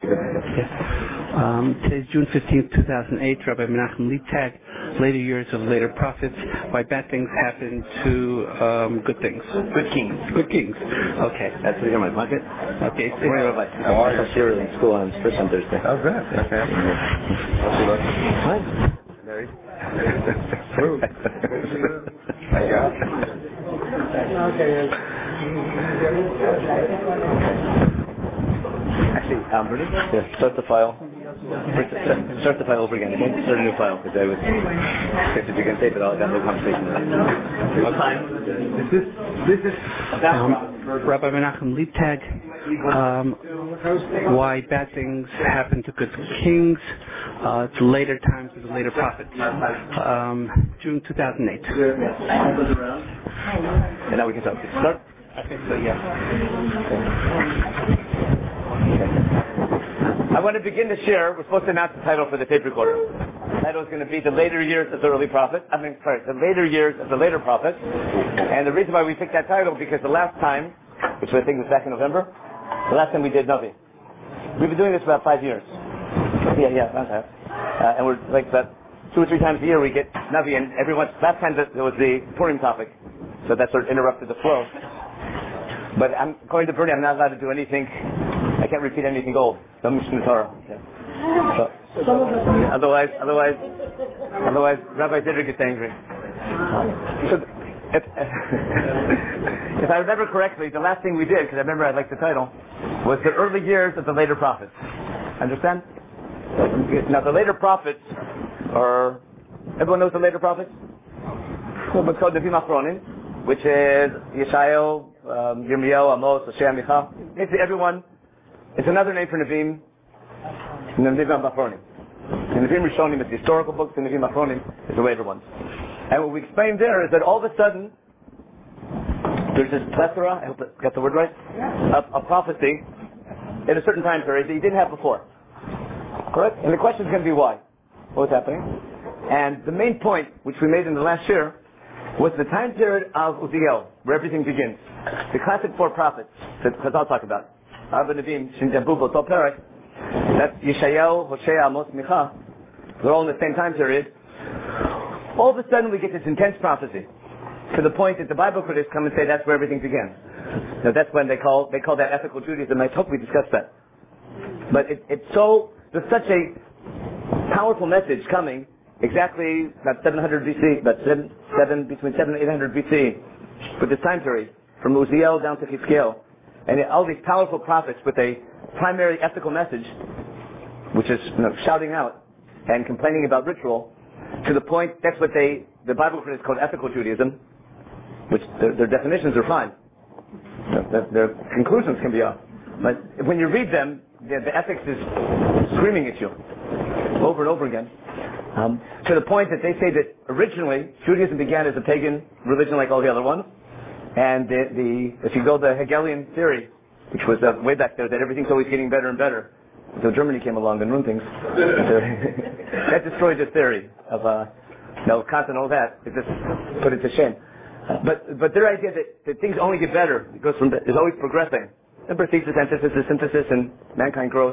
Yes. Today's June 15th, 2008. Rabbi Menachem Leibtag, Later Years of Later Prophets, Why Bad Things Happen to Good Things. Good Kings. Good Kings. Okay. That's what's in my pocket. Okay. Morning, Rabbi. How are you? I'm here in school on first on Thursday. Oh, good. Okay. What? Married. Actually, Bernie, start the file. Start the file over again. Start a new file because I was if you can tape it, I'll have no conversation. What time? This is Rabbi Menachem Leibtag, Why Bad Things Happen to Good Kings, to Later Times of the Later Prophets, June 2008. And now we can start. I think so, yeah. I want to begin to share. We're supposed to announce the title for the tape recorder. The title is going to be The Later Years of the Early Prophets. The Later Years of the Later Prophets. And the reason why we picked that title, because the last time, which I think was back in November, the last time we did Navi. We've been doing this for about 5 years. And we're like about 2 or 3 times a year we get Navi, and last time there was the Purim topic, so that sort of interrupted the flow. But according to Bernie, I'm not allowed to do anything. I can't repeat anything old. No Mishnah Torah. Otherwise, Rabbi Zidra gets angry. So, if I remember correctly, the last thing we did, because I remember I liked the title, was the early years of the later prophets. Understand? Now, the later prophets are. Everyone knows the later prophets? What's called Nevi'im Achronim, which is Yeshayahu, Yirmiyahu, Amos, Hosea, Micha. Basically, everyone. It's another name for Nevi'im. Nevi'im Achronim. The Nevi'im Rishonim is the historical books, and Nevi'im Achronim is the later ones. And what we explained there is that all of a sudden, there's this plethora, I hope I got the word right, of prophecy in a certain time period that you didn't have before. Correct? And the question is going to be why? What was happening? And the main point, which we made in the last year, was the time period of Uziel, where everything begins. The classic 4 prophets that Chazal talk about. Arba Nevi'im, Shin Jabub, Otol Perek. That's Yeshayahu, Hosea, Amos, Micha. They're all in the same time period. All of a sudden we get this intense prophecy, to the point that the Bible critics come and say that's where everything began. Now that's when they call that ethical Judaism. I hope we discussed that. But there's such a powerful message coming, exactly about 700 BC, between 7 and 800 BC, for this time period, from Uziel down to Hizkiel, and all these powerful prophets with a primary ethical message, which is shouting out and complaining about ritual, to the point that's what the Bible critics call ethical Judaism, which their definitions are fine. Their conclusions can be off. But when you read them, the ethics is screaming at you over and over again. To the point that they say that originally Judaism began as a pagan religion like all the other ones. And if you go the Hegelian theory, which was way back there, that everything's always getting better and better, until Germany came along and ruined things. That destroyed this theory of Kant and all that. It just put it to shame. But their idea that things only get better, is always progressing. Remember thesis, antithesis, synthesis, and mankind growth.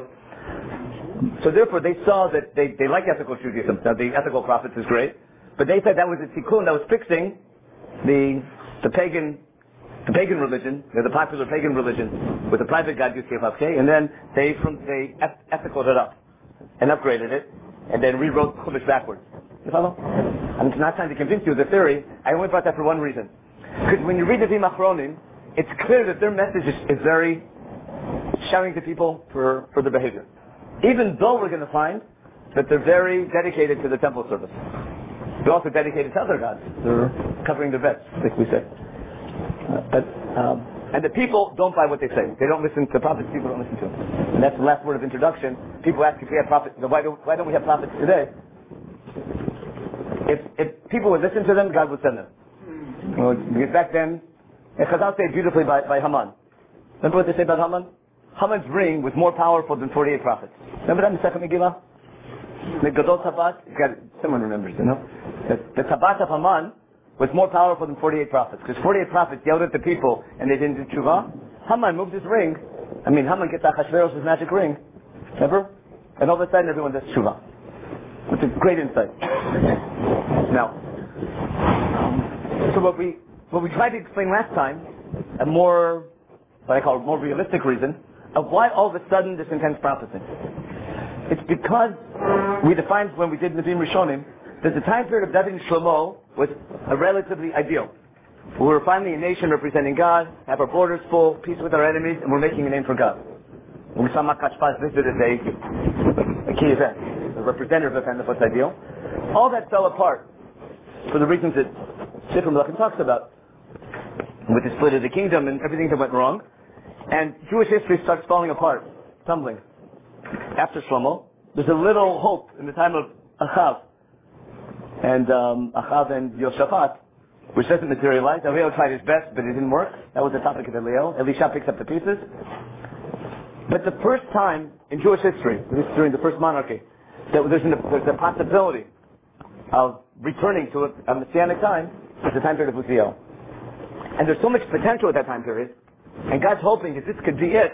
So therefore they saw that they like ethical Judaism. Now the ethical prophets is great, but they said that was a tikkun that was fixing the pagan religion, the popular pagan religion, with the private God Yud-Kei-Vav-Kei, and then they ethicaled it up and upgraded it, and then rewrote Chumash backwards. You follow? And it's not trying to convince you of the theory. I only brought that for one reason. Because when you read the Nevi'im Achronim, it's clear that their message is very shouting to people for their behavior. Even though we're going to find that they're very dedicated to the temple service. They're also dedicated to other gods. They're covering their bets, like we say. And the people don't buy what they say. They don't listen to prophets. People don't listen to them. And that's the last word of introduction. People ask if we have prophets. Why don't we have prophets today? If people would listen to them, God would send them. Because back then, Chazal say beautifully by Haman. Remember what they say about Haman? Haman's ring was more powerful than 48 prophets. Remember that in the second Megillah? The Gadol Tabat? Someone remembers, you know? The Tabat of Haman was more powerful than 48 prophets. Because 48 prophets yelled at the people and they didn't do tshuva. Haman moved his ring. Haman gets Achashverosh's magic ring. Remember? And all of a sudden everyone does tshuva. It's a great insight. Now, so what we tried to explain last time, a more, what I call more realistic reason, of why all of a sudden this intense prophecy. It's because we defined when we did Nevi'im Rishonim that the time period of David and Shlomo was a relatively ideal. We were finally a nation representing God, have our borders full, peace with our enemies, and we're making a name for God. And we saw Makach Paz listed as a key event, a representative event of what's ideal. All that fell apart for the reasons that Sefer Melachim talks about, with the split of the kingdom and everything that went wrong. And Jewish history starts falling apart, tumbling. After Shlomo, there's a little hope in the time of Achav and Yoshaphat, which doesn't materialize. Eliel tried his best, but it didn't work. That was the topic of Eliel. Elisha picks up the pieces. But the first time in Jewish history, at least during the first monarchy, that there's a possibility of returning to a messianic time is the time period of Uziel. And there's so much potential at that time period, and God's hoping that this could be it.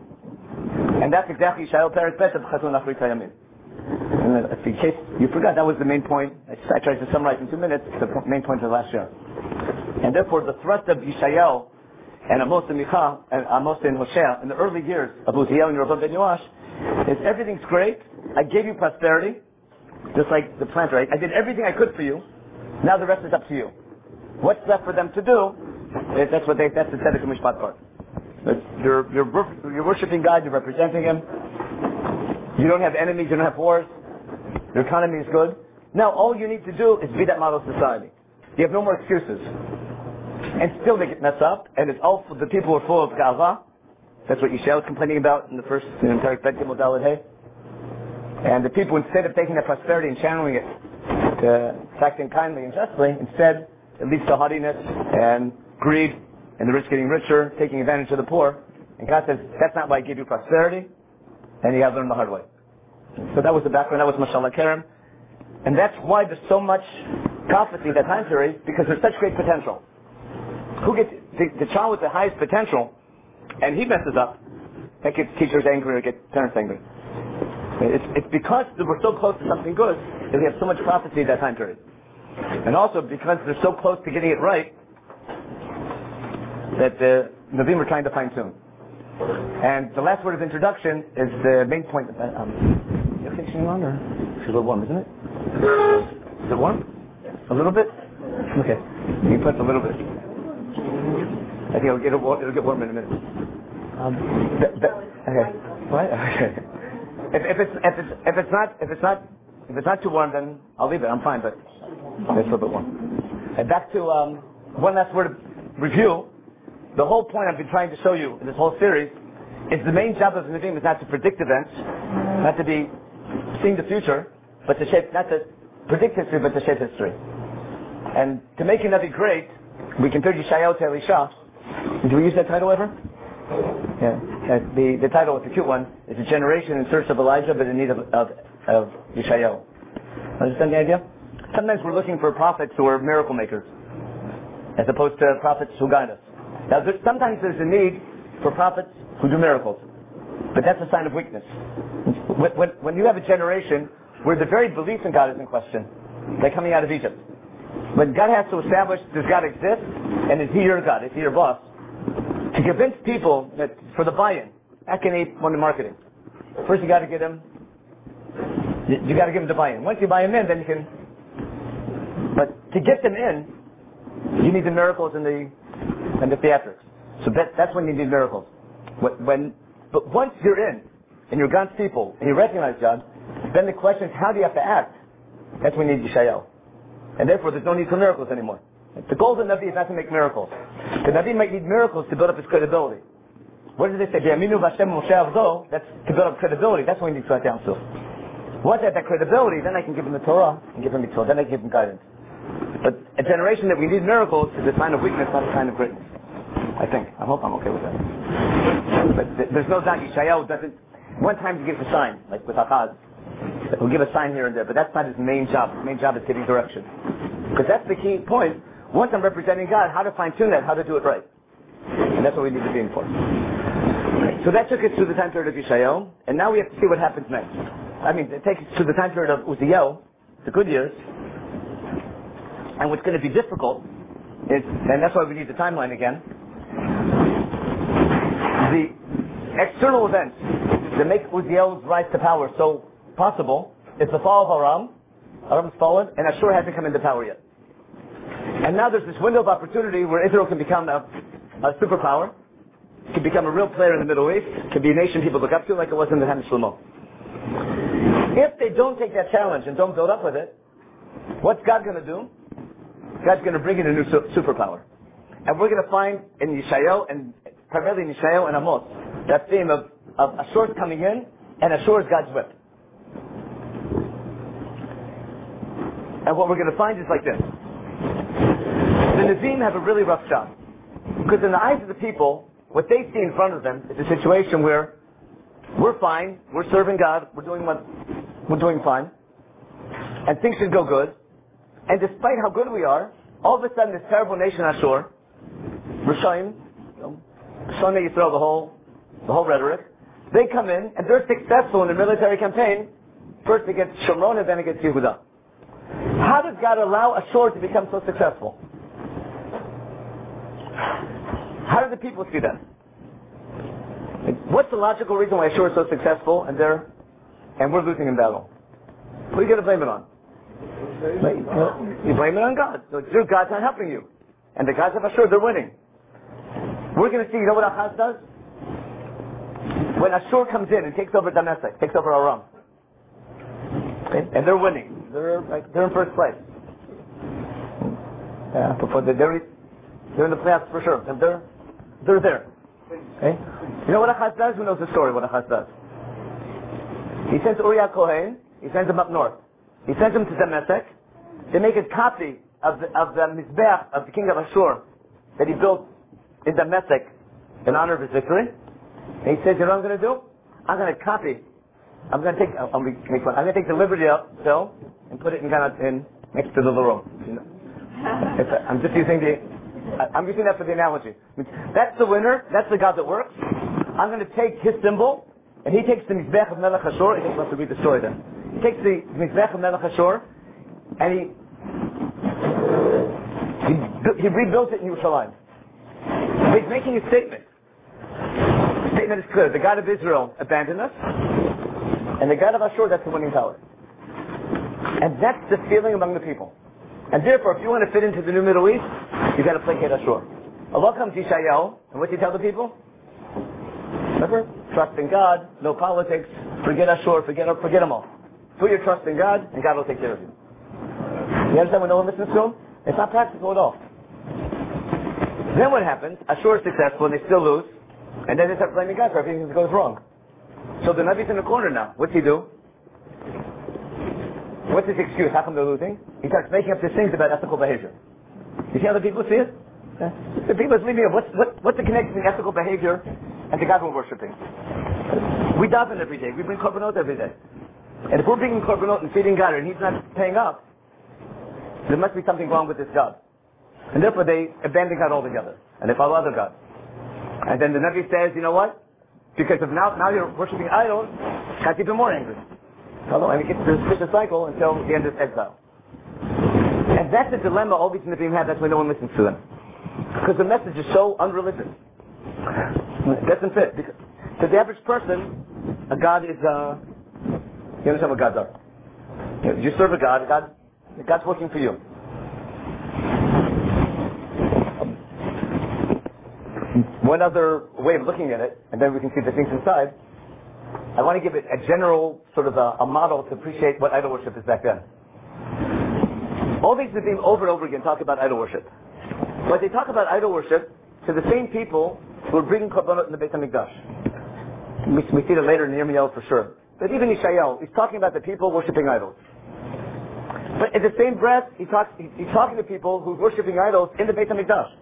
And that's exactly Yeshayahu Perek Bet of Chazon Achrit Hayamim. And in case you forgot, that was the main point. I tried to summarize in 2 minutes the main point of last year. And therefore, the thrust of Yeshayahu and Amos and Micha and Amos and Hosea in the early years of Uziel and Yeroboam ben Yoash is everything's great. I gave you prosperity, just like the planter. I did everything I could for you. Now the rest is up to you. What's left for them to do? That's the Tzedek Mishpat part. You're worshiping God. You're representing Him. You don't have enemies. You don't have wars. Your economy is good. Now all you need to do is be that model society. You have no more excuses. And still they get messed up, and it's all the people are full of gava. That's what Yisrael was complaining about in the first Perek Bet Gimel Daled Hey. And the people, instead of taking that prosperity and channeling it to acting kindly and justly, instead it leads to haughtiness and greed, and the rich getting richer, taking advantage of the poor. And God says, that's not why I gave you prosperity, and you have to learn the hard way. So that was the background. That was Mashal HaKerem. And that's why there's so much prophecy in that time period, because there's such great potential. Who gets the child with the highest potential, and he messes up, that gets teachers angry or gets parents angry. It's because we're so close to something good that we have so much prophecy at that time period. And also because they're so close to getting it right that the Nevi'im are trying to fine tune. And the last word of introduction is the main point. You're fixing on, or it's a little warm, isn't it? Is it warm? A little bit? Okay. You can put a little bit. I think it'll get warm in a minute. Okay. What? Okay. If it's not too warm, then I'll leave it. I'm fine, but it's a little bit warm. And back to one last word of review. The whole point I've been trying to show you in this whole series is the main job of the Nevi'im is not to predict events, not to be seeing the future, but to shape, not to predict history, but to shape history. And to make a Navi great, we compared Yeshayahu to Elisha. Did we use that title ever? Yeah. The title is a cute one. It's a generation in search of Elijah, but in need of Yeshayahu. Understand the idea? Sometimes we're looking for prophets who are miracle makers, as opposed to prophets who guide us. Now, sometimes there's a need for prophets who do miracles, but that's a sign of weakness. When you have a generation where the very belief in God is in question, they're coming out of Egypt. When God has to establish, does God exist, and is He your God? Is He your boss? To convince people that for the buy-in, that can aid one in marketing. First, you got to get them. You got to give them the buy-in. Once you buy them in, then you can. But to get them in, you need the miracles and the theatrics. So that's when you need miracles. But once you're in, and you're God's people, and you recognize God, then the question is, how do you have to act? That's when you need Yeshayahu. And therefore, there's no need for miracles anymore. The goal of the Navi is not to make miracles. The Navi might need miracles to build up his credibility. What did they say? That's to build up credibility. That's when we need to write down to. Once I have that credibility, then I can give him the Torah and give him the Torah. Then I can give him guidance. But a generation that we need miracles is a sign of weakness, not a sign of greatness. I think. I hope I'm okay with that. But there's no doubt Yeshayahu doesn't. One time he gives a sign, like with Achaz. He'll give a sign here and there, but that's not his main job. His main job is giving direction. Because that's the key point. Once I'm representing God, how to fine-tune that, how to do it right. And that's what we need to be in for. Okay. So that took us to the time period of Yeshayahu, and now we have to see what happens next. I mean, it takes us to the time period of Uzziel, the good years, and what's going to be difficult is, and that's why we need the timeline again, the external events that make Uzziel's rise to power so possible is the fall of Aram. Aram's fallen, and Ashur hasn't come into power yet. And now there's this window of opportunity where Israel can become a superpower, can become a real player in the Middle East, can be a nation people look up to like it was in the time of Shlomo. If they don't take that challenge and don't build up with it, what's God going to do? God's going to bring in a new superpower. And we're going to find in Yeshayahu, and primarily in Yeshayahu and Amos, that theme of Ashur's coming in, and Ashur is God's whip. And what we're going to find is like this. The Nevi'im have a really rough job. Because in the eyes of the people, what they see in front of them is a situation where we're fine, we're serving God, we're doing fine, and things should go good. And despite how good we are, all of a sudden this terrible nation Ashur, Rishayim, Shonei Yisrael, the whole rhetoric, they come in and they're successful in their military campaign, first against Shomron and then against Yehudah. How does God allow Ashur to become so successful? How do the people see that? What's the logical reason why Ashur is so successful and we're losing in battle? Who are you going to blame it on? You blame it on God. So your God's not helping you. And the gods of Ashur, they're winning. We're going to see, you know what Ahaz does? When Ashur comes in and takes over Damascus, takes over Aram, okay? And they're winning. They're in first place. Yeah, they're in the playoffs for sure. And they're there. Okay? You know what Ahaz does? Who knows the story what Ahaz does? He sends Uriah Kohen, he sends him up north. He sends him to Damascus. They make a copy of the Mizbeach of the king of Ashur that he built in Damascus in honor of his victory. And he says, you know what I'm going to do? I'm going to take the Liberty Bell and put it in next to the room. You know? I'm using that for the analogy. That's the winner. That's the God that works. I'm going to take his symbol, and he takes the Mizbeach of Melech Ashur. He wants to read the story then. He takes the Mizbeach of Melech Ashur, and he rebuilt it in Yerushalayim. He's making a statement. The statement is clear. The God of Israel abandoned us, and the God of Ashur, that's the winning power. And that's the feeling among the people. And therefore, if you want to fit into the new Middle East, you've got to placate Ashur. Allah comes Yeshayahu, and what do you tell the people? Remember? Trust in God, no politics, forget Ashur, forget them all. Put your trust in God, and God will take care of you. You understand when no one listens to him? It's not practical at all. Then what happens? Ashur is successful, and they still lose, and then they start blaming God for everything that goes wrong. So the Navi's in the corner now. What's he do? What's his excuse? How come they're losing? He starts making up these things about ethical behavior. You see how the people see it? The people are leaving. What's the connection between ethical behavior and the God we're worshiping? We daven every day. We bring korbanot every day. And if we're bringing korbanot and feeding God and he's not paying up, there must be something wrong with this God. And therefore they abandon God altogether. And they follow other gods. And then the Navi says, you know what? Because of now you're worshiping idols, God's even more angry. And it gets to this vicious cycle until the end of exile. And that's the dilemma all these Nevi'im have. That's why no one listens to them. Because the message is so unreligious. It doesn't fit. Because to the average person, a God is, you understand what gods are. You serve a God, God's working for you. One other way of looking at it, and then we can see the things inside, I want to give it a general sort of a model to appreciate what idol worship is back then. All these Nevi'im over and over again talk about idol worship. But they talk about idol worship to the same people who are bringing korbanot in the Beit HaMikdash. We see that later in Yirmiyahu for sure. But even Yeshayahu, he's talking about the people worshiping idols. But in the same breath, he's talking to people who are worshiping idols in the Beit HaMikdash.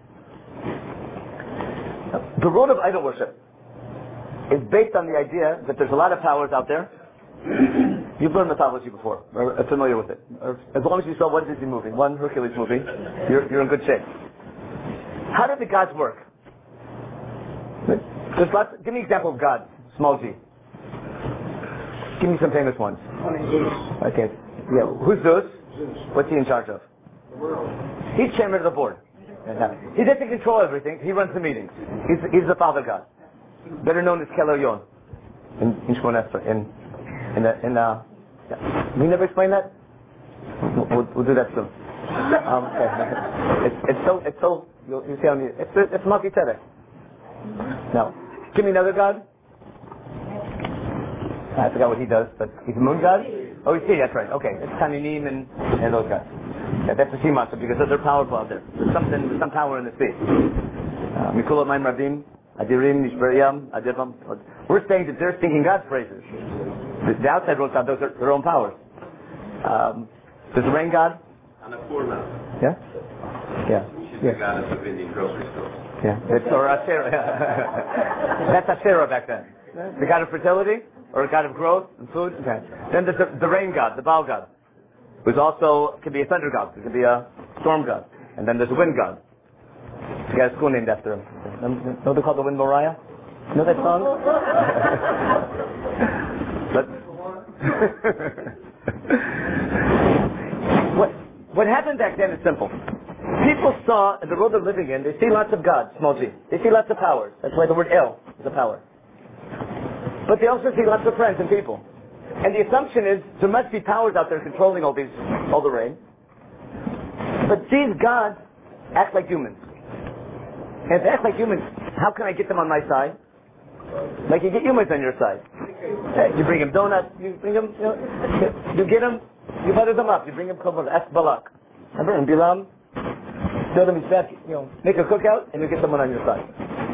The role of idol worship is based on the idea that there's a lot of powers out there. You've learned mythology before, or are familiar with it. As long as you saw one Disney movie, one Hercules movie, you're in good shape. How do the gods work? There's lots. Give me an example of God. Small g. Give me some famous ones. Okay. Yeah. Who's Zeus? What's he in charge of? The world. He's chairman of the board. He doesn't control everything. He runs the meetings. He's the Father God, better known as Kel Elyon in Shmon Esrei. We never explained that. We'll do that soon. It's so you see how it's Melchizedek. Now, give me another God. I forgot what he does, but he's a moon god. Oh, you see, that's right. Okay, it's Taninim and those guys. Yeah, that's the sea monster because they're powerful out there. There's some power in the sea. Mikula Maim Rabim, Adirim, Nishberiyam, Adirbam. We're saying that they're singing God's praises. The outside world God, those are their own powers. There's the rain god. Annapurna. Yeah? Yeah. She's the goddess of Indian grocery stores. Yeah. That's Asherah. That's Asherah back then. The god of fertility, or a god of growth and food. Okay. Then there's the rain god, the Baal god, who's also could be a thunder god, it could be a storm god, and then there's a wind god. He got a school named after him. Know they call the wind Moriah? You know that song? What happened back then is simple. People saw in the world they're living in, they see lots of gods, small g. They see lots of powers. That's why the word El is a power. But they also see lots of friends and people. And the assumption is there must be powers out there controlling all the rain. But these gods act like humans. And if they act like humans, how can I get them on my side? Like you get humans on your side. You bring them donuts, you bring them, you get them, you butter them up, you bring them kobol, ask Balak. Remember, in Bilam, tell them he's back, make a cookout and you get someone on your side.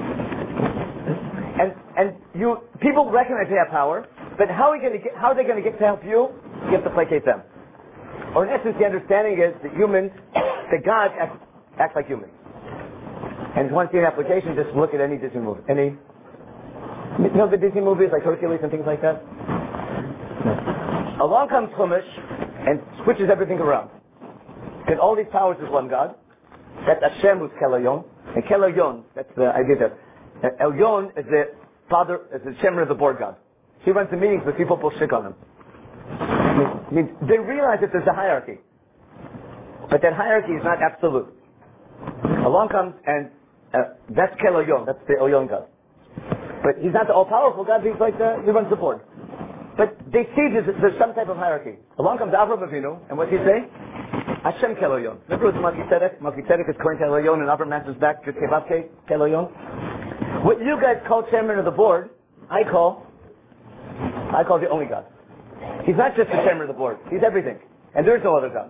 And people recognize they have power, but how are they going to get to help you? You have to placate them. Or in essence, the understanding is that gods act like humans. And if you want to see an application, just look at any Disney movie. The Disney movies like Hercules and things like that? No. Along comes Chumash and switches everything around. Because all these powers is one God. That's Hashem who's Kel Elyon. And Kel Elyon, that's the idea that Elyon is the father, is the chairman of the board God. He runs the meetings, but people pull shit on him. They realize that there's a hierarchy. But that hierarchy is not absolute. Along comes, and that's Kel Elyon, that's the Elyon God. But he's not the all-powerful God, he runs the board. But they see there's some type of hierarchy. Along comes Avraham Avinu, and what does he say? Hashem Kel Elyon. Remember it was Melchizedek? Melchizedek is Kohen Kel Elyon, and Avraham answers back, Kevavke Kel Elyon. What you guys call chairman of the board, I call the only God. He's not just the chairman of the board. He's everything. And there's no other God.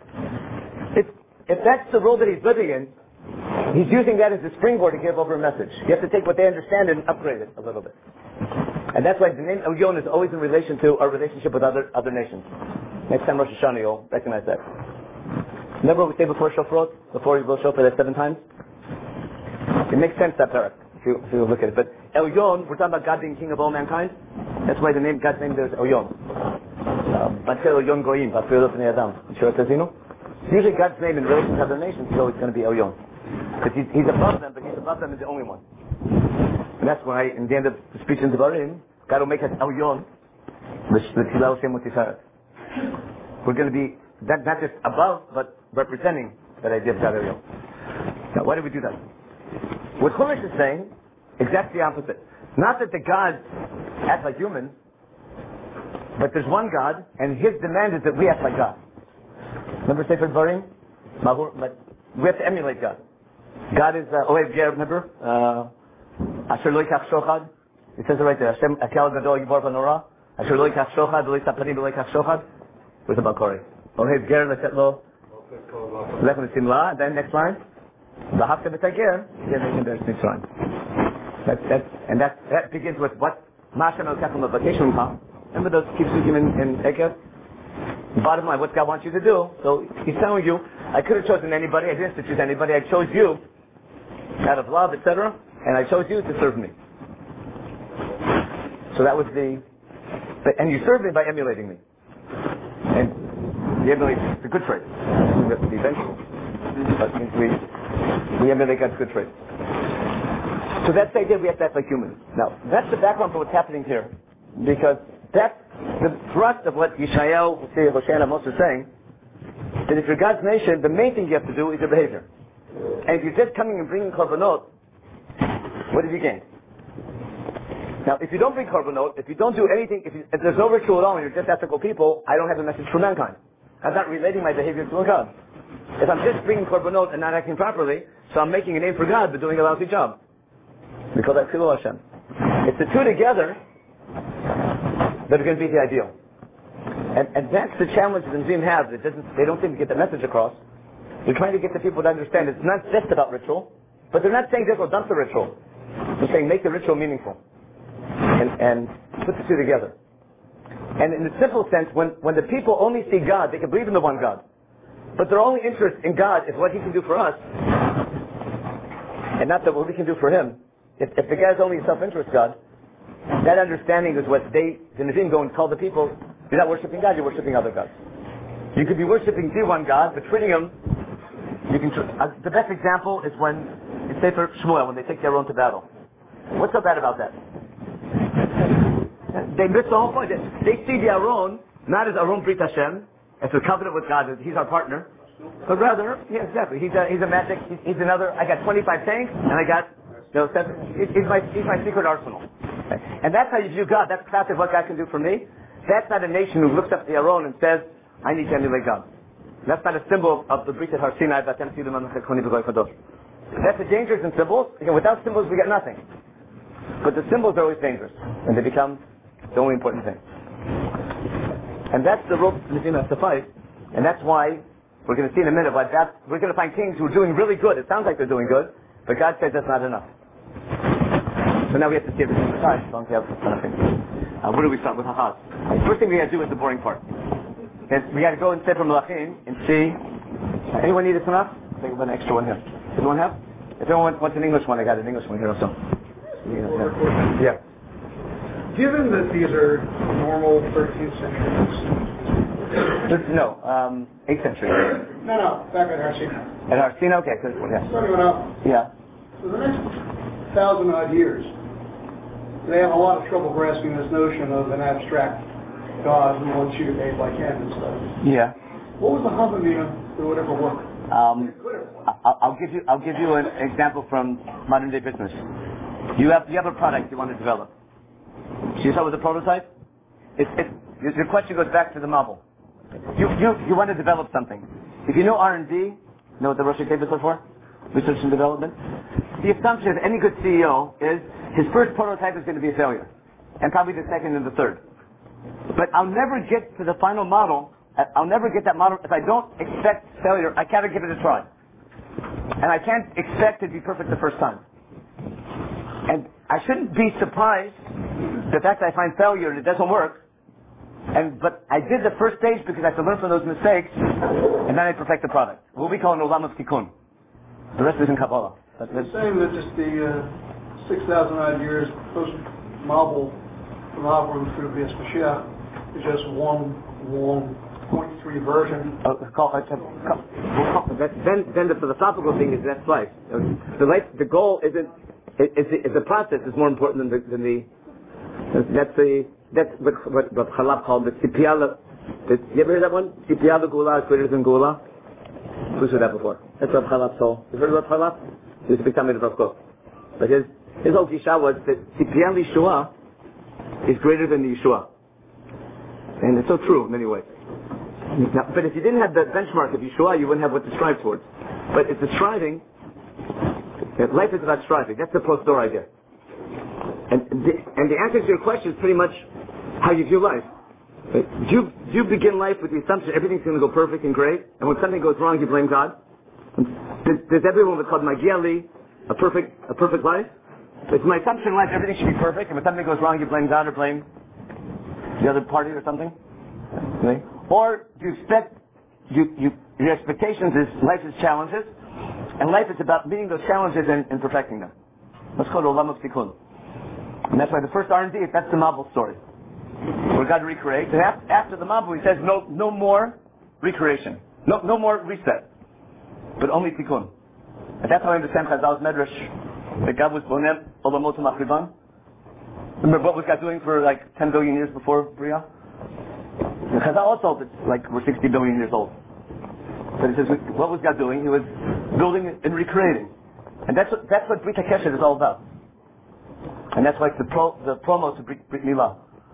If that's the role that he's living in, he's using that as a springboard to give over a message. You have to take what they understand and upgrade it a little bit. And that's why the name Elyon is always in relation to our relationship with other nations. Next time Rosh Hashanah, you'll recognize that. Remember what we say before Shofrot? Before you blow Shofar that 7 times? It makes sense, that parak, if you look at it. But Elyon, we're talking about God being king of all mankind. That's why God's name there is Elyon. Batel Elyon Goyim, Batel Bnei Adam. Sure it says, usually God's name in relation to other nations is always going to be Elyon. Because he's above them, but he's above them is the only one. And that's why, in the end of the speech in Devarim, God will make us Elyon, the Tzilah Hashem Utisaret. We're going to be, not just above, but representing that idea of God Elyon. Now, why do we do that? What Chumash is saying, exactly the opposite. Not that the gods act like humans, but there's one God, and his demand is that we act like God. Remember Sefer Dvarim? We have to emulate God. God is Ohev Ger, remember? Asher lo yikach shochad. It says it right there. Hashem akel gadol yivor v'norah. Asher lo yikach shochad, lo yisaparim lo yikach shochad. Where's the Balkori? Ohev Ger leset lo lechem v'simla. And then next line. V'havta v'tager. That begins with what? Mashem el-kachem l'vacation ha. Remember those kipsukim in Ekev? Bottom line, what God wants you to do. So he's telling you, I could have chosen anybody, I didn't have to choose anybody, I chose you out of love, etc. And I chose you to serve me. So that was and you serve me by emulating me. And the emulate is a good trait. We have to be vengeful. But we emulate God's good trait. So that's the idea we have to act like humans. Now, that's the background for what's happening here. Because that's the thrust of what Yeshayahu, Hosea, and Amos are saying, that if you're God's nation, the main thing you have to do is your behavior. And if you're just coming and bringing korbanot, what have you gained? Now, if you don't bring korbanot, if you don't do anything, if there's no ritual at all and you're just ethical people, I don't have a message for mankind. I'm not relating my behavior to a God. If I'm just bringing korbanot and not acting properly, so I'm making a name for God but doing a lousy job. We call that Chilul Hashem. It's the two together that are going to be the ideal. And that's the challenge that the Nizim have. They don't seem to get the message across. They're trying to get the people to understand it's not just about ritual, but they're not saying just dump the ritual. They're saying make the ritual meaningful. And put the two together. And in the simple sense, when the people only see God, they can believe in the one God. But their only interest in God is what He can do for us, and not what we can do for Him. If the guy's only a self-interest God, that understanding is what the Nizim go and call the people, you're not worshiping God, you're worshiping other gods. You could be worshiping the one God, but treating Him, the best example is when, in Sefer Shmuel, when they take their own to battle. What's so bad about that? They miss the whole point. They see the Aron not as Aron Brit Hashem, as a covenant with God, he's our partner, but rather, yeah, exactly, he's a magic, he's another, I got 25 tanks, and I got, he's my secret arsenal. And that's how you view God. That's classic what God can do for me. That's not a nation who looks up to the Aron and says, I need to emulate God. That's not a symbol of the Brit Har Sinai, that's the dangers in symbols. Again, without symbols we get nothing. But the symbols are always dangerous, and they become the only important thing. And that's the role the Nizim has to fight, and that's why we're going to see in a minute why we're going to find kings who are doing really good. It sounds like they're doing good, but God says that's not enough. So now we have to see everything in the time, as long as we have nothing. Where do we start with Hachaz? First thing we got to do is the boring part. And we got to go and say from Melachim and see. Anyone need a Tanakh? I think we'll have an extra one here. Does anyone have? If anyone wants an English one, I got an English one here also. Yeah. Given that these are normal 13th century books. No, 8th century. No, back at Harsina. At Harsina, okay. So, yeah. Starting out. Yeah. For the next 1,000 odd years, they have a lot of trouble grasping this notion of an abstract God who wants you to behave like Him and stuff. Yeah. What was the Havamina that would ever work? I'll give you an example from modern day business. You have a product you want to develop. So you start with a prototype. Your question goes back to the model. You want to develop something. If you know R&D, you know what the Rosh Hashanah are for? Research and development. The assumption of any good CEO is his first prototype is going to be a failure, and probably the second and the third. But I'll never get to the final model. I'll never get that model if I don't expect failure. I can't give it a try, and I can't expect it to be perfect the first time. And I shouldn't be surprised the fact that I find failure and it doesn't work. But I did the first stage because I have to learn from those mistakes, and then I perfect the product. What we call an olam of tikkun. The rest is in Kabbalah. You're saying that just the 6,000 odd years post-Mabul from Avram through Bias Mashiach is just one long 0.3 version. Then the philosophical thing is that's life. The goal isn't. The process is more important than the. That's what Chalab called the Tzipiyah. You ever heard that one? Tzipiyah Gula is greater than Gula. Who's heard that before? That's what Chalab told. You heard about Chalab? He was a big time of Rav. But his whole gisha was that Tzipiyah Yeshua is greater than the Yeshua. And it's so true in many ways. Now, but if you didn't have the benchmark of Yeshua, you wouldn't have what to strive towards. But it's the striving. Life is about striving. That's the post-door idea. And the answer to your question is pretty much how you view life. Do you begin life with the assumption everything's going to go perfect and great, and when something goes wrong, you blame God? Does everyone what's called Magiali a perfect life? It's my assumption in life everything should be perfect, and when something goes wrong, you blame God or blame the other party or something? Okay. Or do you expect your expectations is life is challenges, and life is about meeting those challenges and perfecting them. Let's call it Olam of Tikkun. And that's why the first R&D, that's the Mabul story. Where God recreates. And after the Mabul, He says no more recreation. No more reset. But only Tikkun. And that's how I understand Chazal's Medrash that God was bonem olamot machriban? Remember what was God doing for like 10 billion years before Bria? The Chazal also, it's like we're 60 billion years old. But it says, what was God doing? He was building and recreating. And that's what Brit HaKesher is all about. And that's like the promo to Brit Milah.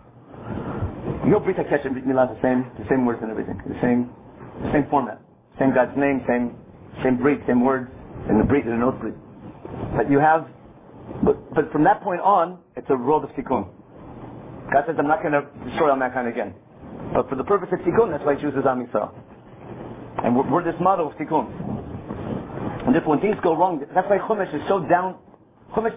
You know Brit HaKesher and Brit Milah, the same words and everything. The same format. Same God's name, same Brit, same words, and the Brit and an oath Brit. But you have, but from that point on, it's a world of tikkun. God says, I'm not going to destroy all mankind again. But for the purpose of tikkun, that's why he chooses Am Yisrael. And we're this model of tikkun. And therefore when things go wrong, that's why Chumash is so down. Chumash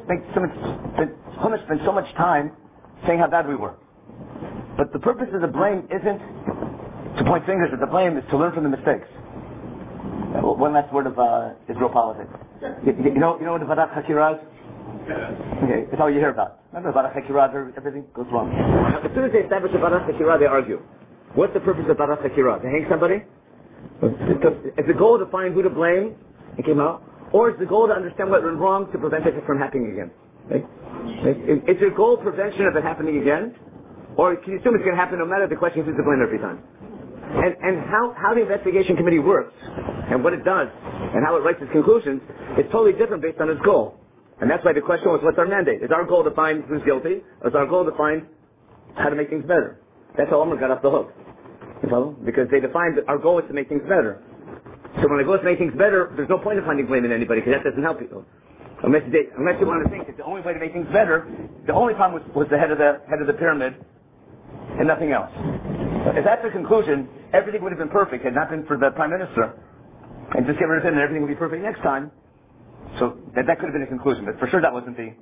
spends so much time saying how bad we were. But the purpose of the blame isn't to point fingers at the blame, is to learn from the mistakes. One last word of Israel politics. You know what the Varach Hakirah is? Okay, that's all you hear about. Remember Varach Hakirah, everything goes wrong. Now, as soon as they establish a Varach Hakirah, they argue. What's the purpose of Varach Hakirah? To hang somebody? Is the goal to find who to blame and came out? Or is the goal to understand what went wrong to prevent it from happening again? Right? Is your goal prevention of it happening again? Or can you assume it's going to happen no matter the question is who's to blame every time? And how the investigation committee works, and what it does, and how it writes its conclusions, is totally different based on its goal. And that's why the question was, what's our mandate? Is our goal to find who's guilty, or is our goal to find how to make things better? That's how Omer got off the hook. You follow? Because they defined that our goal is to make things better. So when the goal is to make things better, there's no point in finding blame in anybody, because that doesn't help people. Unless you want to think that the only way to make things better, the only problem was the head of the pyramid, and nothing else. If that's the conclusion, everything would have been perfect had not been for the prime minister, and just get rid of him and everything would be perfect next time. So that could have been a conclusion, but for sure that was one of the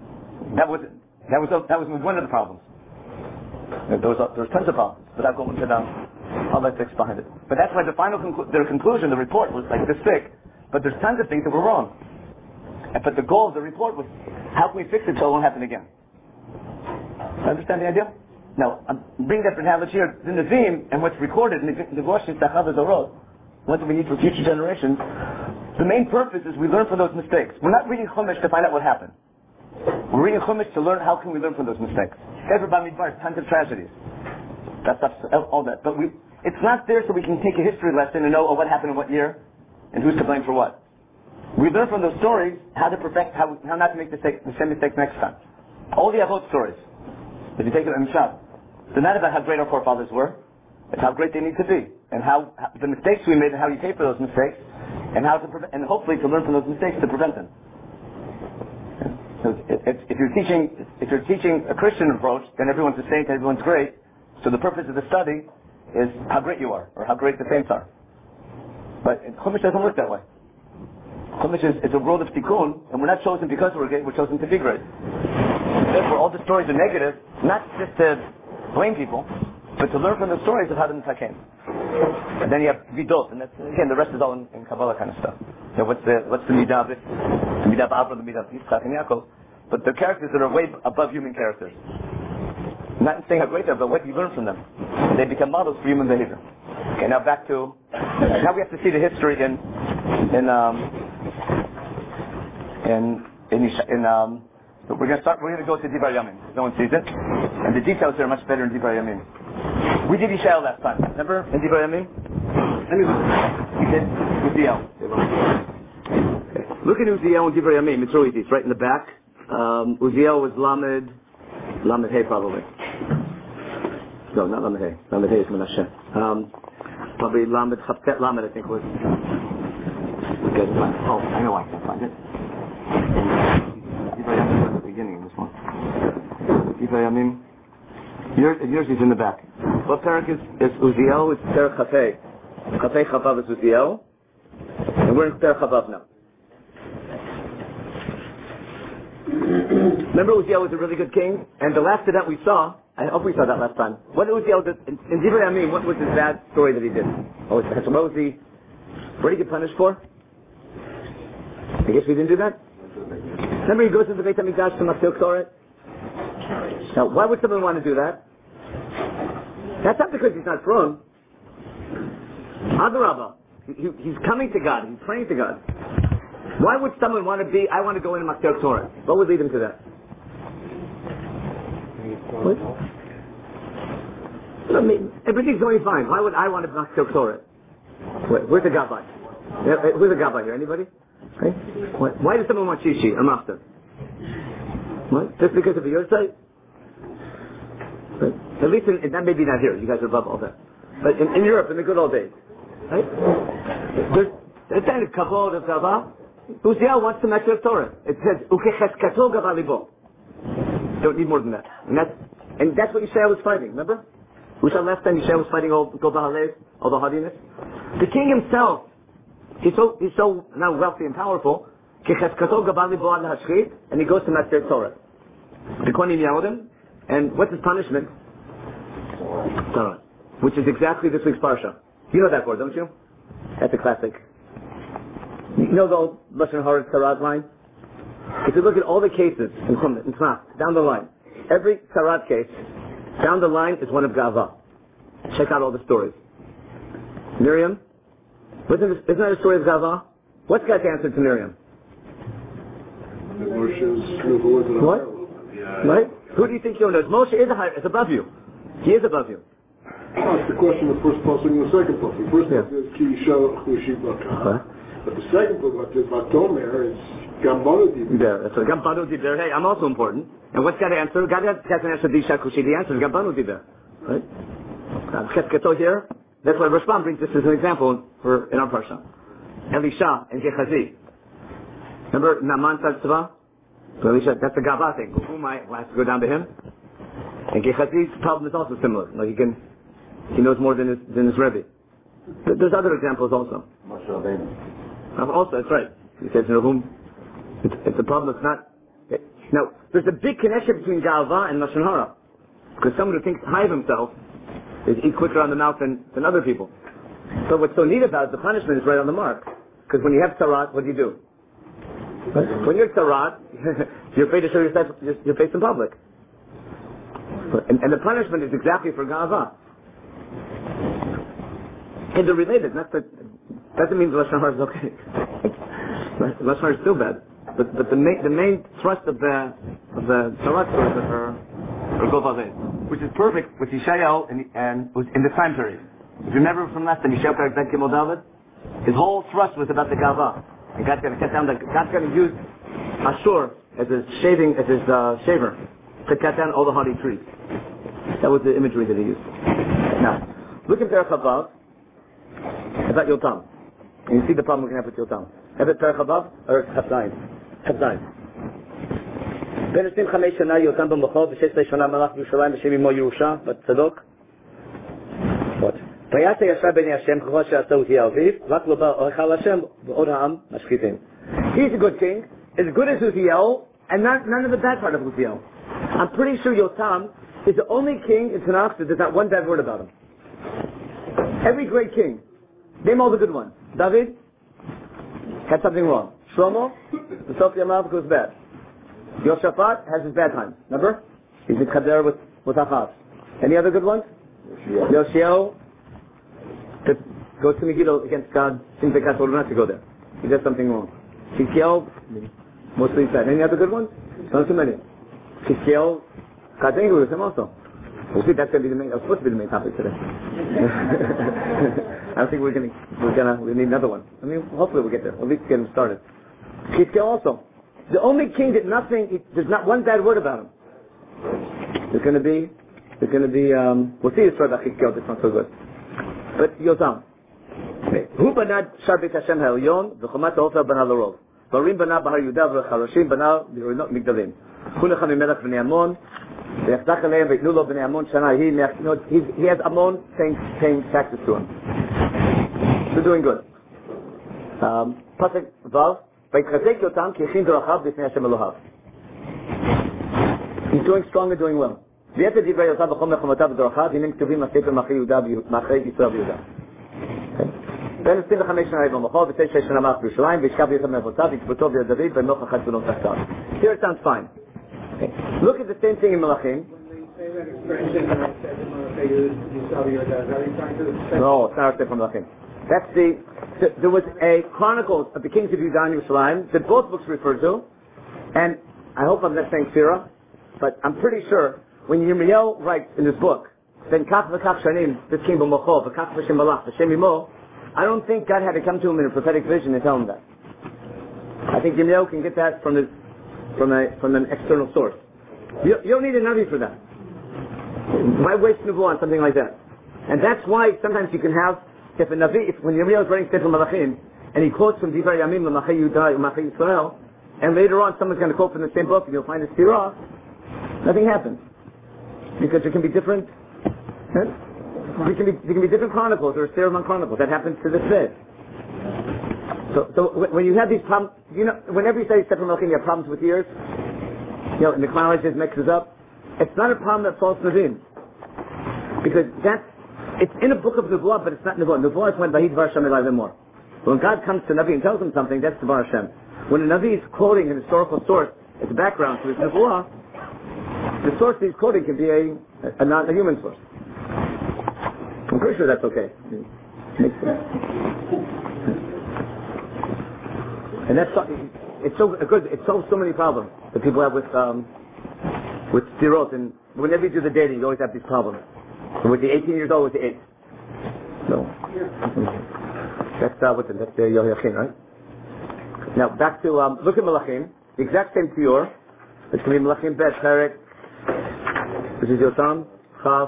problems. There was tons of problems, without going into all that fix behind it. But that's why the final conclusion, the report was like this thick, but there's tons of things that were wrong. But the goal of the report was, how can we fix it so it won't happen again? Understand the idea? Now, I'm bringing that for analogy here. The Nevi'im and what's recorded in the Goshis Tachav Zorot, what do we need for future generations? The main purpose is we learn from those mistakes. We're not reading Chumash to find out what happened. We're reading Chumash to learn how can we learn from those mistakes. Ever Bamidbar, tons of tragedies. That's all that. But it's not there so we can take a history lesson and know what happened in what year and who's to blame for what. We learn from those stories how to perfect, how not to make the same mistakes next time. All the Avot stories, if you take it in Mishab, they're not about how great our forefathers were. It's how great they need to be, and how the mistakes we made, and how you pay for those mistakes, and how to and hopefully to learn from those mistakes to prevent them. So if you're teaching a Christian approach, then everyone's a saint, everyone's great. So the purpose of the study is how great you are, or how great the saints are. But Chumash doesn't work that way. Chumash is a world of tikkun, and we're not chosen because we're great, we're chosen to be great. Therefore, all the stories are negative, not just to blame people, but to learn from the stories of how the Mitzvah came. And then you have Vidot, and that's, again, the rest is all in Kabbalah kind of stuff. You know, what's the Midah of it? The Midah of Avraham, the Midah of Yitzchak and Yaakov. But they're characters that are way above human characters. Not saying how great they are, but what you learn from them. And they become models for human behavior. Okay, now back to, now we have to see the history but we're going to go to Divrei Yamim. No one sees it. And the details are much better in Divrei Yamim. We did Yishael last time. Remember? In Divrei Yamim? Let me look. We did Uziel. Okay. Look at Uziel in Divrei Yamim. It's really easy. It's right in the back. Uziel was Lamed Hey probably. No, not Lamed Hey. Lamed Hey is Menashe. Probably Lamed Chaptet Lamed I think was. Okay, oh, I know I can find it. Divrei Yamim was at the beginning of this one. Divrei Yamim. Yours is in the back. What parak is Uziel? It's Parak Chafei. Chafei Chavav is Uziel. And we're in Parak Chavav now. Remember Uziel was a really good king? And the last of that we saw, I hope we saw that last time. What did Uziel do? In Divrei Yamim, what was his bad story that he did? So what was he? What did he get punished for? I guess we didn't do that? Remember he goes into the Beit HaMikdash to Masil Ktoret? Now, why would someone want to do that? That's not because he's not strong. Adarabah. He's coming to God. He's praying to God. Why would someone want to be, I want to go into Master Torah? What would lead them to that? What? I mean, everything's going fine. Why would I want to be Master Torah? Where's the Gabbai? Who's the Gabbai here? Anybody? Okay. Why does someone want Shishi or Master? What? Just because of the Yurtzeit? At least that may be not here. You guys are above all that. But in Europe, in the good old days, right? There's kind of kavod of Gavah. Uziel wants to match the Torah. It says, Ukecheskatol Gavah libo. Don't need more than that. And that's what Yishai was fighting, remember? Last time Yishai was fighting all the haughtiness. The king himself, he's so now wealthy and powerful, and he goes to match their Torah. The Kohanim yelled him, and what's his punishment? Torah. Which is exactly this week's parsha. You know that word, don't you? That's a classic. You know the old Lashon Hara Tzarad line? If you look at all the cases in Tanakh, down the line, every Tzarad case, down the line is one of Gavah. Check out all the stories. Miriam, isn't that a story of Gavah? What's God's answer to Miriam? What? Right? Who do you think you'll know? Moshe is above you. He is above you. That's the question of the first pasuk and the second pasuk. The first pasuk is Ki Yisha Chushi Bakah. But the second pasuk is Vatomer, it's Gambanu Diber. So Gambanu Diber, hey, I'm also important. And what's God answer? God has an answer to Yisha Chushi. The answer is Gambanu Diber. Right? Chesketo here. That's why Rashbam brings this as an example in our parsha. Elisha and Gehazi. Remember Naaman Tzva? So Elisha, that's the Gavah thing. Who might have to go down to him? And Gehazi's problem is also similar. Like he knows more than his Rebbe. There's other examples also. Also, that's right. He says, it's a problem that's not. Now, there's a big connection between Ga'ava and Lashon Hara. Because someone who thinks high of himself is quicker on the mouth than other people. So what's so neat about it, the punishment is right on the mark. Because when you have Tzarat, what do? Right? When you're Tzarat, you're afraid to show your face in public. And the punishment is exactly for Ga'ava. And they're related. Doesn't mean the Lashon Hara is okay. Lashon Hara is still bad. But the main thrust of the Tzarat stories are Govaveh, which is perfect with Yishayahu and was in the time period. If you remember from last time, Yishayahu Perek Ben Gimel David, his whole thrust was about the Ga'ava. And God's going to cut down God's going to use Ashur as his shaver to cut down all the hardy trees. That was the imagery that he used. Now, look at Perek Chavav about Yotam. And you see the problem we're going to have with Yotam. Have it Perek Chavav or Chafzayin? Chafzayin. בין 25 שנה יותם במחוז, ו16 שנה מלך בירושלים בשם אמו ירושה, בת צדוק. ויעשה ישר בעיני השם, ככל שעשה אותי אביו, רק לא בא אורך על השם, ועוד העם משחיתים. He's a good king, as good as Uziel, and none of the bad part of Uziel. I'm pretty sure Yotam is the only king in Tanakh that there's not one bad word about him. Every great king, name all the good ones. David had something wrong. Shlomo, the Sophia Mav goes bad. Yoshaphat has his bad times. Remember? He's in Chader with Achav. Any other good ones? Yoshio goes to Megiddo against God. Seems like God told him not to go there. He does something wrong. Chizkiel, mostly bad. Any other good ones? Not too many. Chizkiel, God's angry with him also. We'll see, that's going to be supposed to be the main topic today. I don't think we need another one. I mean, hopefully we'll get there. At least get him started. Chizkiel also. The only king that there's not one bad word about him. There's going to be, we'll see the story about Chizkiel, that's not so good. But Yotam. Hu banad shar beit Hashem ha'elyon, v'chomat ha'ofer banah l'rov. Barim banah bahar Yehuda, v'charashim banah b'rinot migdalim. Hu necham imelech b'nei Ammon, v'yachdach aleim v'yitnu lo b'nei Ammon shana. He has Ammon paying taxes to him. They're doing good. Pasuk Vav. He's doing strong and doing well. בין 25 שנה במחוז, ו9 שנה מלך בירושלים, וישכב יחד מאבותיו, ויקבצו ביד דוד, ונוח אחד בנו תחתיו. Here it sounds fine. Okay. Look at the same thing in Melachim. No, it's not from Melachim. There was a Chronicles of the Kings of Judah and Yerushalayim that both books refer to, and I hope I'm not saying Sirah, but I'm pretty sure when Yirmiyahu writes in his book, then Kach v'Kach Shanim, this king b'mocho, v'Kach v'Shem Malach, v'Shem Imo, I don't think God had to come to him in a prophetic vision and tell him that. I think Yirmiyahu can get that from an external source. You don't need a Navi for that. Why waste Nebuah on something like that? And that's why sometimes you can have, if a Navi, when Yirmiyahu is writing Sefer Malachim, and he quotes from Divrei Yamim, L'Machei Yudah, L'Machei Yisrael, and later on someone's going to quote from the same book, and you'll find a Sirah, nothing happens. Because there can be different, there can be different chronicles, or a Sirah among chronicles. That happens to this day. So when you have these problems, whenever you say Sefer Malachim, you have problems with years, and the chronology mixes up, it's not a problem that falls Navim. Because it's in a book of Nebuah, but it's not Nebuah. Nebuah is when Vahidvar Hashem Elai V'mor. When God comes to Navi and tells him something, that's Devar Hashem. When a Navi is quoting an historical source, it's a background to his Nebuah, the source he's quoting can be a non-human source. I'm pretty sure that's okay. Makes sense. And that's it's so good. It solves so many problems that people have with Sirot, and whenever you do the dating, you always have these problems. And with the 18 years old, with the 8. No. That's the Yohiyachin, right? Now back to look at Malachim, the exact same Tior. It's going to be Malachim Bet Perek, which is Yotam, Chav.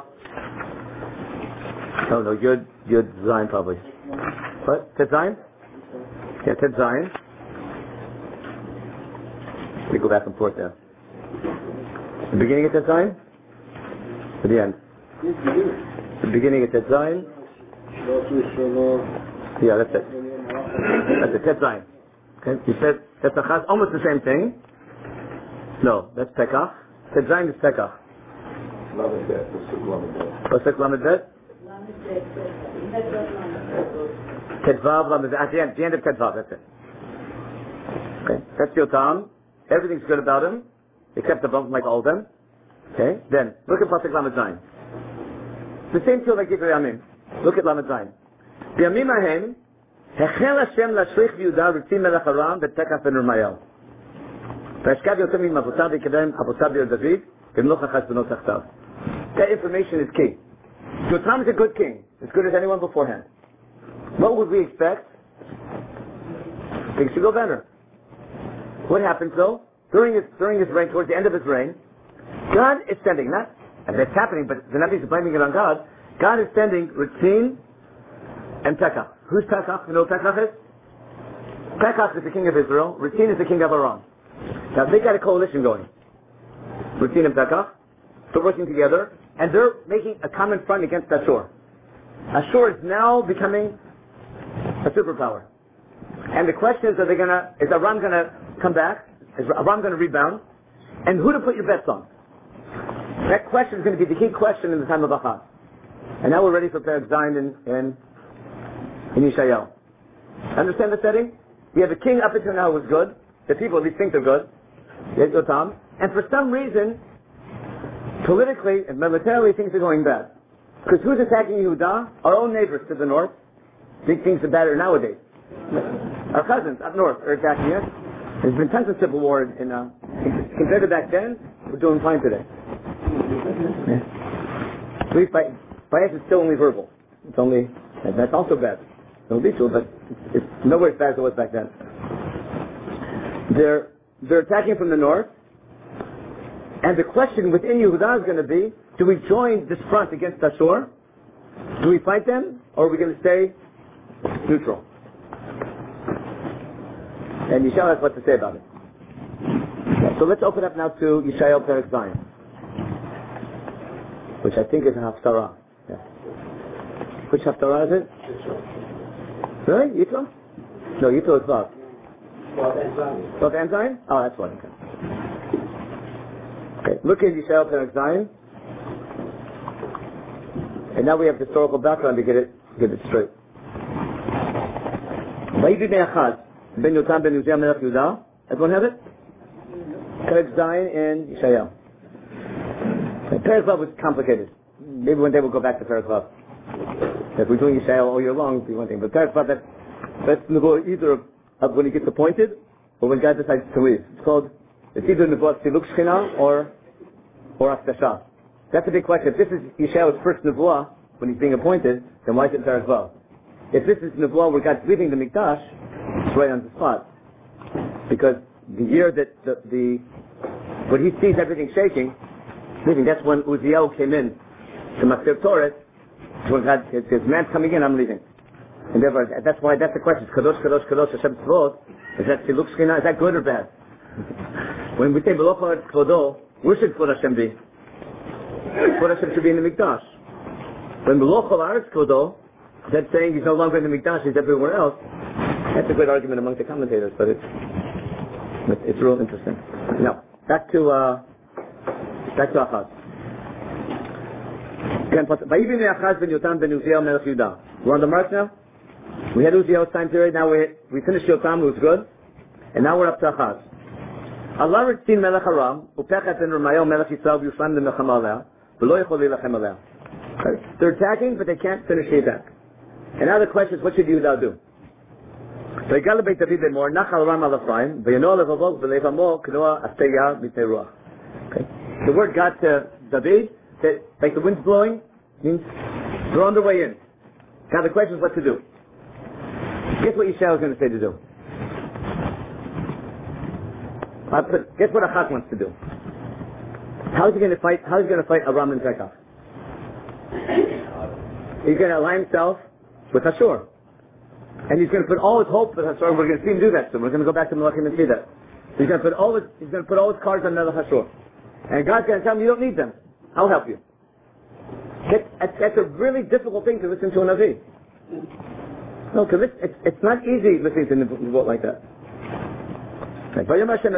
Oh no, Yud Zayin probably. What? Tet Zayin? Yeah, Tet Zayin. We go back and forth there. The beginning of Tet Zayin? Or the end? The beginning of Tet Zayin? Yeah, that's it. That's it, Tet Zayin. Okay, you said that's almost the same thing. No, that's Pekach. Tet Zayin is Pekach. Pasuk Lamed Bet? Tetvav Lamed Bet. At the end of Tetvav, that's it. Okay, that's Yotam. Everything's good about him, except the bump like all of them. Okay, then look at Pasuk Lamed Zayin. The same tool like Divrei Yamim. Look at Lamed Zayin. B'yamim ahem hechel Hashem lashlich v'Yehuda v'tzim melech Aram v'tekach ben Rumayel. V'ashkav yotem im avotav v'kedem avotav v'yer David v'mloch achas b'not tachtav. That information is key. Yotam is a good king, as good as anyone beforehand. What would we expect? Things should go better. What happens though? During his reign, towards the end of his reign, God is sending, and that's happening, but the Nabi is blaming it on God. God is sending Ritzin and Pekach. Who's Pekach? You know who Pekach is? Pekach is the king of Israel. Ritzin is the king of Aram. Now they got a coalition going. Ritzin and Pekach, they're working together, and they're making a common front against Ashur. Ashur is now becoming a superpower. And the question is, is Aram gonna come back? Is Aram gonna rebound? And who to put your bets on? That question is going to be the key question in the time of Achaz. And now we're ready for Perek Zayin in Yeshayahu. Understand the setting? We have a king up until now who was good. The people at least think they're good. Yes, Yotam. And for some reason, politically and militarily, things are going bad. Because who's attacking Yehudah? Our own neighbors to the north. Think things are better nowadays. Our cousins up north are attacking us. There's been tons of civil war compared to back then. We're doing fine today. Yeah. At least by us it's still only verbal. It's only, and that's also bad. Don't be true, but it's nowhere as bad as it was back then. They're attacking from the north, and the question within Yehudah is going to be, do we join this front against Ashur? Do we fight them, or are we going to stay neutral? And Yeshayahu has what to say about it. So let's open up now to Yeshayahu Perek Zayin, which I think is a Haftarah. Yeah. Which Haftarah is it? Really? Yitro? No, Yitro is Vav. Vav and Zayin? Oh, that's one. Okay, look at Yeshayahu Perek Zayin. And now we have historical background to get it straight. Vayid b'nei Achaz ben Yotam ben Uzziah melech Yehudah. Everyone have it? Perek Zayin and Yeshayahu. Perek Vav was complicated. Maybe one day we'll go back to Perek Vav. If we're doing Yishayahu all year long, it'd be one thing. But that's Nebuah either of when he gets appointed or when God decides to leave. It's either Nebuah Siluk Shechina or Aftasha. That's a big question. If this is Yeshayahu's first Nebuah when he's being appointed, then why is it there as well? If this is Nebuah where God's leaving the Mikdash, it's right on the spot. Because the year that when he sees everything shaking, leaving, that's when Uziel came in to Matzir Torah. When God says, man's coming in, I'm leaving. And therefore, that's the question. Kadosh, Kadosh, Kadosh, Hashem Tzvot. Is that Siluk Shechina? Is that good or bad? When we say B'lo Chol Eretz Kvodo, where should Kvod Hashem be? Kvod Hashem should be in the Mikdash. When B'lo Chol Eretz Kvodo, that's saying he's no longer in the Mikdash, he's everywhere else. That's a great argument among the commentators, but it's real interesting. Now, back to Achaz. We're on the mark now. We had Uziel's time period. Now we finished Yotam, who was good, and now we're up to Achaz. Allah Ritzin Melech Aram, Upechat ben Ramayo Melech Yisrael Yushlam ben Necham Aleh, V'lo Yechol Yilachem Aleh. They're attacking, but they can't finish the attack. And now the question is, what should Yehuda do? Okay. The word got to David that like the wind's blowing means they're on their way in. Now the question is what to do. Guess what Yishayahu is going to say to do? Guess what Achaz wants to do? How is he going to fight Aram and Pekach? He's going to align himself with Hashur. And he's going to put all his hope with Hashur. We're going to see him do that soon. We're going to go back to Melachim and see that. He's going to put all his cards on Melech Hashur. And God's going to tell him, you don't need them. I'll help you. That's a really difficult thing to listen to a Navi. No, because it's not easy listening to Nebuah like that. If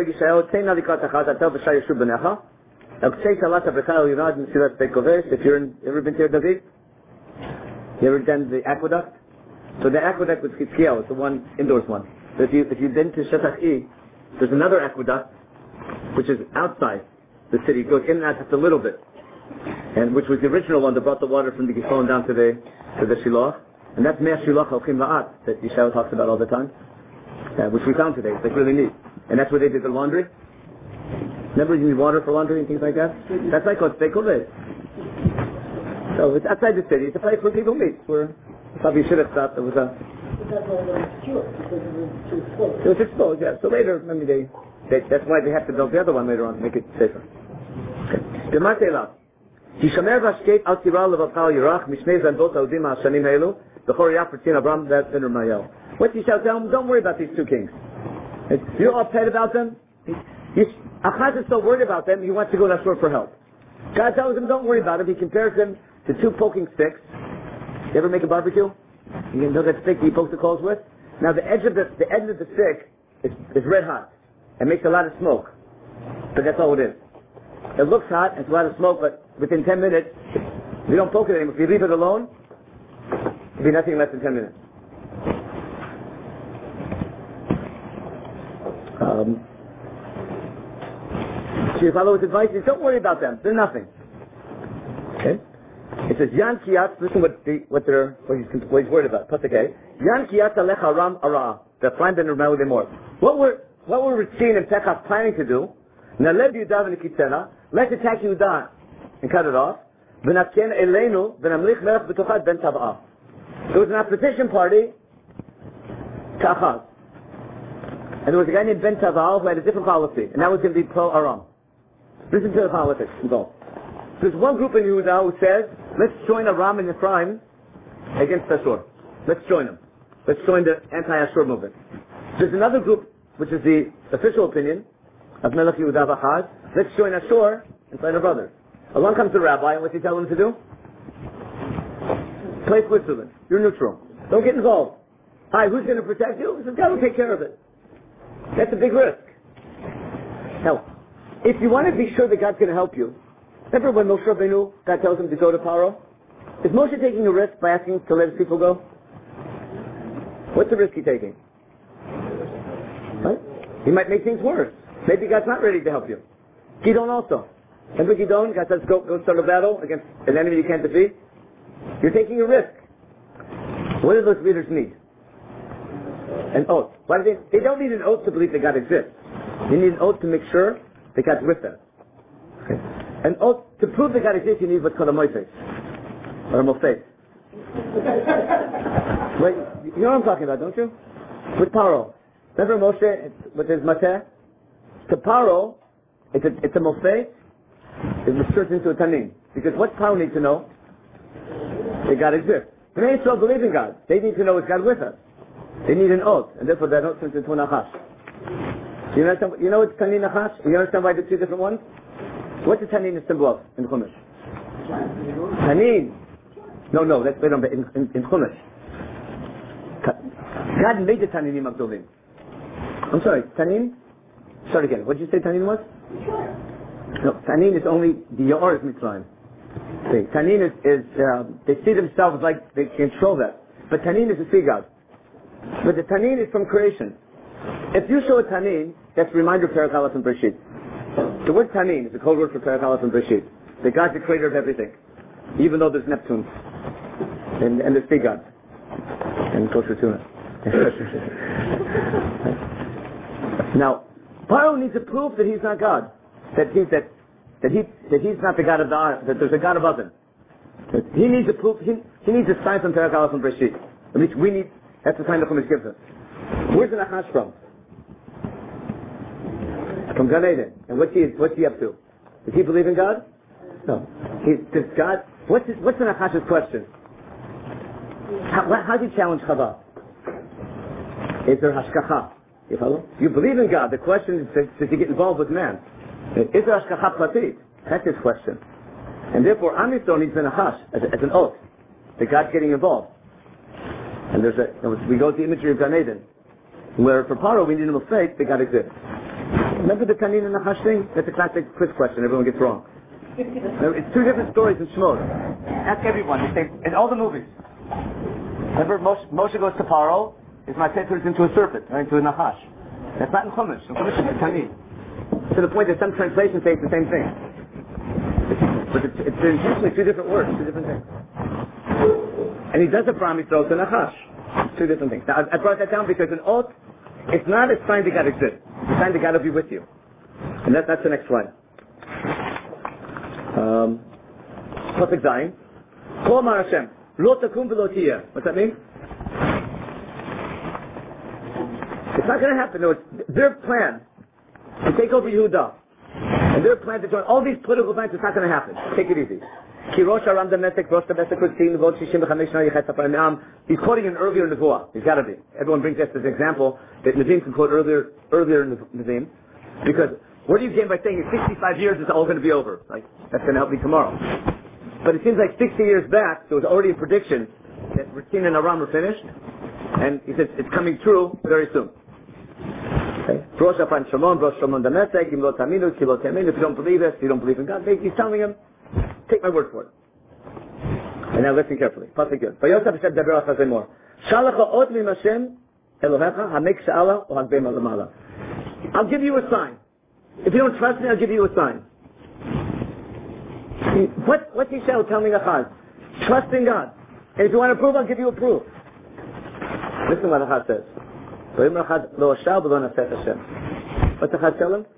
you're ever been to David? You ever done the aqueduct? So the aqueduct was Chizkiyahu, it's the one, indoors one. So if you've been to Shetach E, there's another aqueduct, which is outside the city. It goes in and out just a little bit. And which was the original one that brought the water from the Gihon down to the Shiloh. And that's Mea Shiloh Halchim La'at, that Yishayahu talks about all the time. Which we found today. It's like really neat. And that's where they did the laundry. Remember you need water for laundry and things like that? That's like what's Bekovet. So it's outside the city. It's a place where people meet. Where probably should have stopped. It was exposed, yeah. So later, I mean, that's why they have to build the other one later on to make it safer. Okay. What you shall tell him, don't worry about these two kings. You're upset about them. Achaz is so worried about them, he wants to go to Ashur for help. God tells him, don't worry about them. He compares them to two poking sticks. You ever make a barbecue? You know that stick you poke the coals with? Now the edge of the stick is red hot. It makes a lot of smoke. But that's all it is. It looks hot, it's a lot of smoke, but within 10 minutes, if you don't poke it anymore, if you leave it alone, it'll be nothing less than 10 minutes. So you follow his advice, he says, don't worry about them, they're nothing. Okay? It says, Yan Kiyat, listen what he's worried about. Pasuk. Yan Kiyat alech Aram Ara, the find ben Ramel Lemor. What were Ritzin and Pekach planning to do? Naled Yudav and Kitzela, let's attack Yudah and cut it off. V'natken Eleinu, v'namlich melech b'tochad ben Tab'ah. There was an opposition party to Achaz. And there was a guy named Ben Taval who had a different policy, and that was going to be pro-Aram. Listen to the politics involved. There's one group in Yehuda who says, let's join Aram in the crime against Ashur. Let's join them. Let's join the anti-Ashur movement. There's another group, which is the official opinion of Melech Yehuda Achaz. Let's join Ashur and fight our brothers. Along comes the rabbi, and what's he telling them to do? Play Switzerland. You're neutral. Don't get involved. Hi, who's going to protect you? He says, God will take care of it. That's a big risk. Now, if you want to be sure that God's going to help you, remember when Moshe Rabbeinu, God tells him to go to Paro? Is Moshe taking a risk by asking to let his people go? What's the risk he's taking? Right? He might make things worse. Maybe God's not ready to help you. Gidon also. Remember Gidon? God says go start a battle against an enemy you can't defeat? You're taking a risk. What do those leaders need? An oath. Why do they don't need an oath to believe that God exists. They need an oath to make sure that God's with them. Okay. An oath to prove that God exists, you need what's called a moifes or a mofet. Wait, you know what I'm talking about, don't you? With Paro. Remember Moshe with his mateh? To Paro, it's a mofet. It was turned into a tanin. Because what Paro needs to know? That God exists. Bnei Yisrael believe in God. They need to know is God with us. They need an oath, and therefore that oath turns into a nachash. You know what's tanin nachash? You understand why the two different ones? What's the tanin a symbol of in Chumash? Tanin. No, that's in Chumash. God made the taninim agdolim. I'm sorry, tanin? Start again. What did you say tanin was? No, tanin is only the Yaor is Mitzrayim. Tanin is they see themselves like they control that. But tanin is a sea god. But the tanin is from creation. If you show a tanin, that's a reminder of Perek Aleph and Bereshit. The word tanin is a code word for Perek Aleph and Bereshit. That God's the creator of everything. Even though there's Neptune. And there's sea gods. And kosher tuna. Now, Paro needs a proof that he's not God. That he's not the God of the earth, that there's a God above him. He needs a proof, he needs a sign from Perek Aleph and Bereshit. At least we need, that's the sign the Chumash gives us. Where's the Nachash from? From Gan Eden. And what's he up to? Does he believe in God? No. Does God, what's the Nachash's question? How do you challenge Chava? Is there hashkacha? You follow? You believe in God. The question is, does he get involved with man? Is there hashkacha platit? That's his question. And therefore, Am Yisrael needs a nachash as an oath that God's getting involved. And we go to the imagery of Gan Eden, where for Paro we need a mistake that God exists. Remember the tanin and nachash thing? That's a classic quiz question. Everyone gets wrong. It's two different stories in Shemot. Ask everyone. They say in all the movies. Remember, Moshe goes to Paro. His mateh turns into a serpent, right, into a nachash. That's not in Chumash. In Chumash it's tanin. To the point that some translations say it's the same thing. But it's usually two different words, two different things. And he does it for Am Yisrael to nachash. Two different things. Now, I brought that down because an oath, it's not a sign that God exists. It's a sign that God will be with you. And that's the next slide. Pasuk Zayin. Kol Amar Hashem, lo takum v'lo tiyeh. What's that mean? It's not going to happen. No, it's their plan to take over Yehuda. And their plan to join all these political plans, it's not going to happen. Take it easy. He's quoting an earlier Nevuah. He's got to be. Everyone brings this as an example that Nevi'im can quote earlier in Nevi'im. Because what do you gain by saying in 65 years it's all going to be over? Like, that's going to help me tomorrow. But it seems like 60 years back, there was already a prediction that Ritzin and Aram were finished. And he says it's coming true very soon. Okay? If you don't believe this, you don't believe in God. He's telling him, take my word for it. And now listen carefully. Pasuk Yod. I'll give you a sign. If you don't trust me, I'll give you a sign. What's Yishmael telling Achaz? Trust in God. And if you want a proof, I'll give you a proof. Listen what Achaz says. What's Achaz tell him?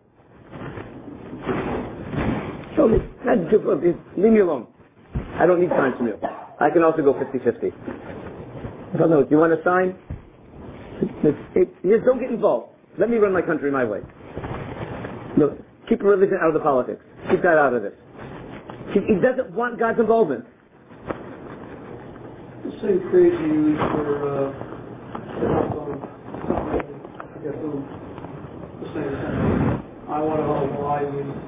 Show me. Leave me alone. I don't need signs from you. I can also go 50-50. I don't know. Do you want a sign? Just don't get involved. Let me run my country my way. No, keep religion out of the politics. Keep that out of this. He doesn't want God's involvement. The same phrase you use for the same thing. I want to know why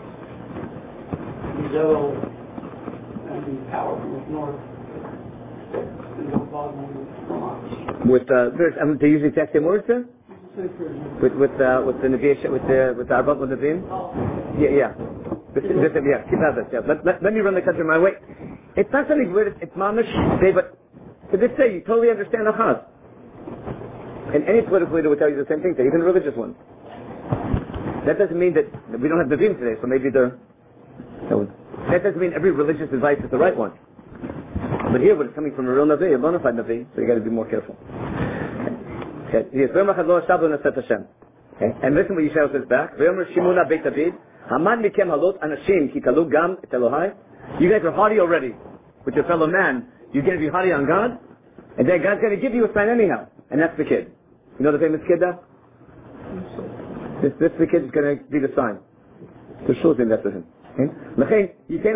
the devil and the power from the north and don't bother me from us. With they usually take same words then? With the Nevi'ah, with the Arba'at Nevi'im? Yeah. Keep out of this. Yeah. Let me run the country my way. It's not something weird. It's mamish. But to this day, you totally understand Achaz. And any political leader will tell you the same thing. Even religious ones. That doesn't mean that we don't have Nevi'im today. So maybe that doesn't mean every religious advice is the right one. But here, when it's coming from a real Navi, a bona fide Navi, so you got to be more careful. Okay. And listen what Yishayahu says back. You guys are haughty already with your fellow man. You're going to be haughty on God, and then God's going to give you a sign anyhow, and that's the kid. You know the famous kid now? This the kid is going to be the sign. The shul's in that for him. God's going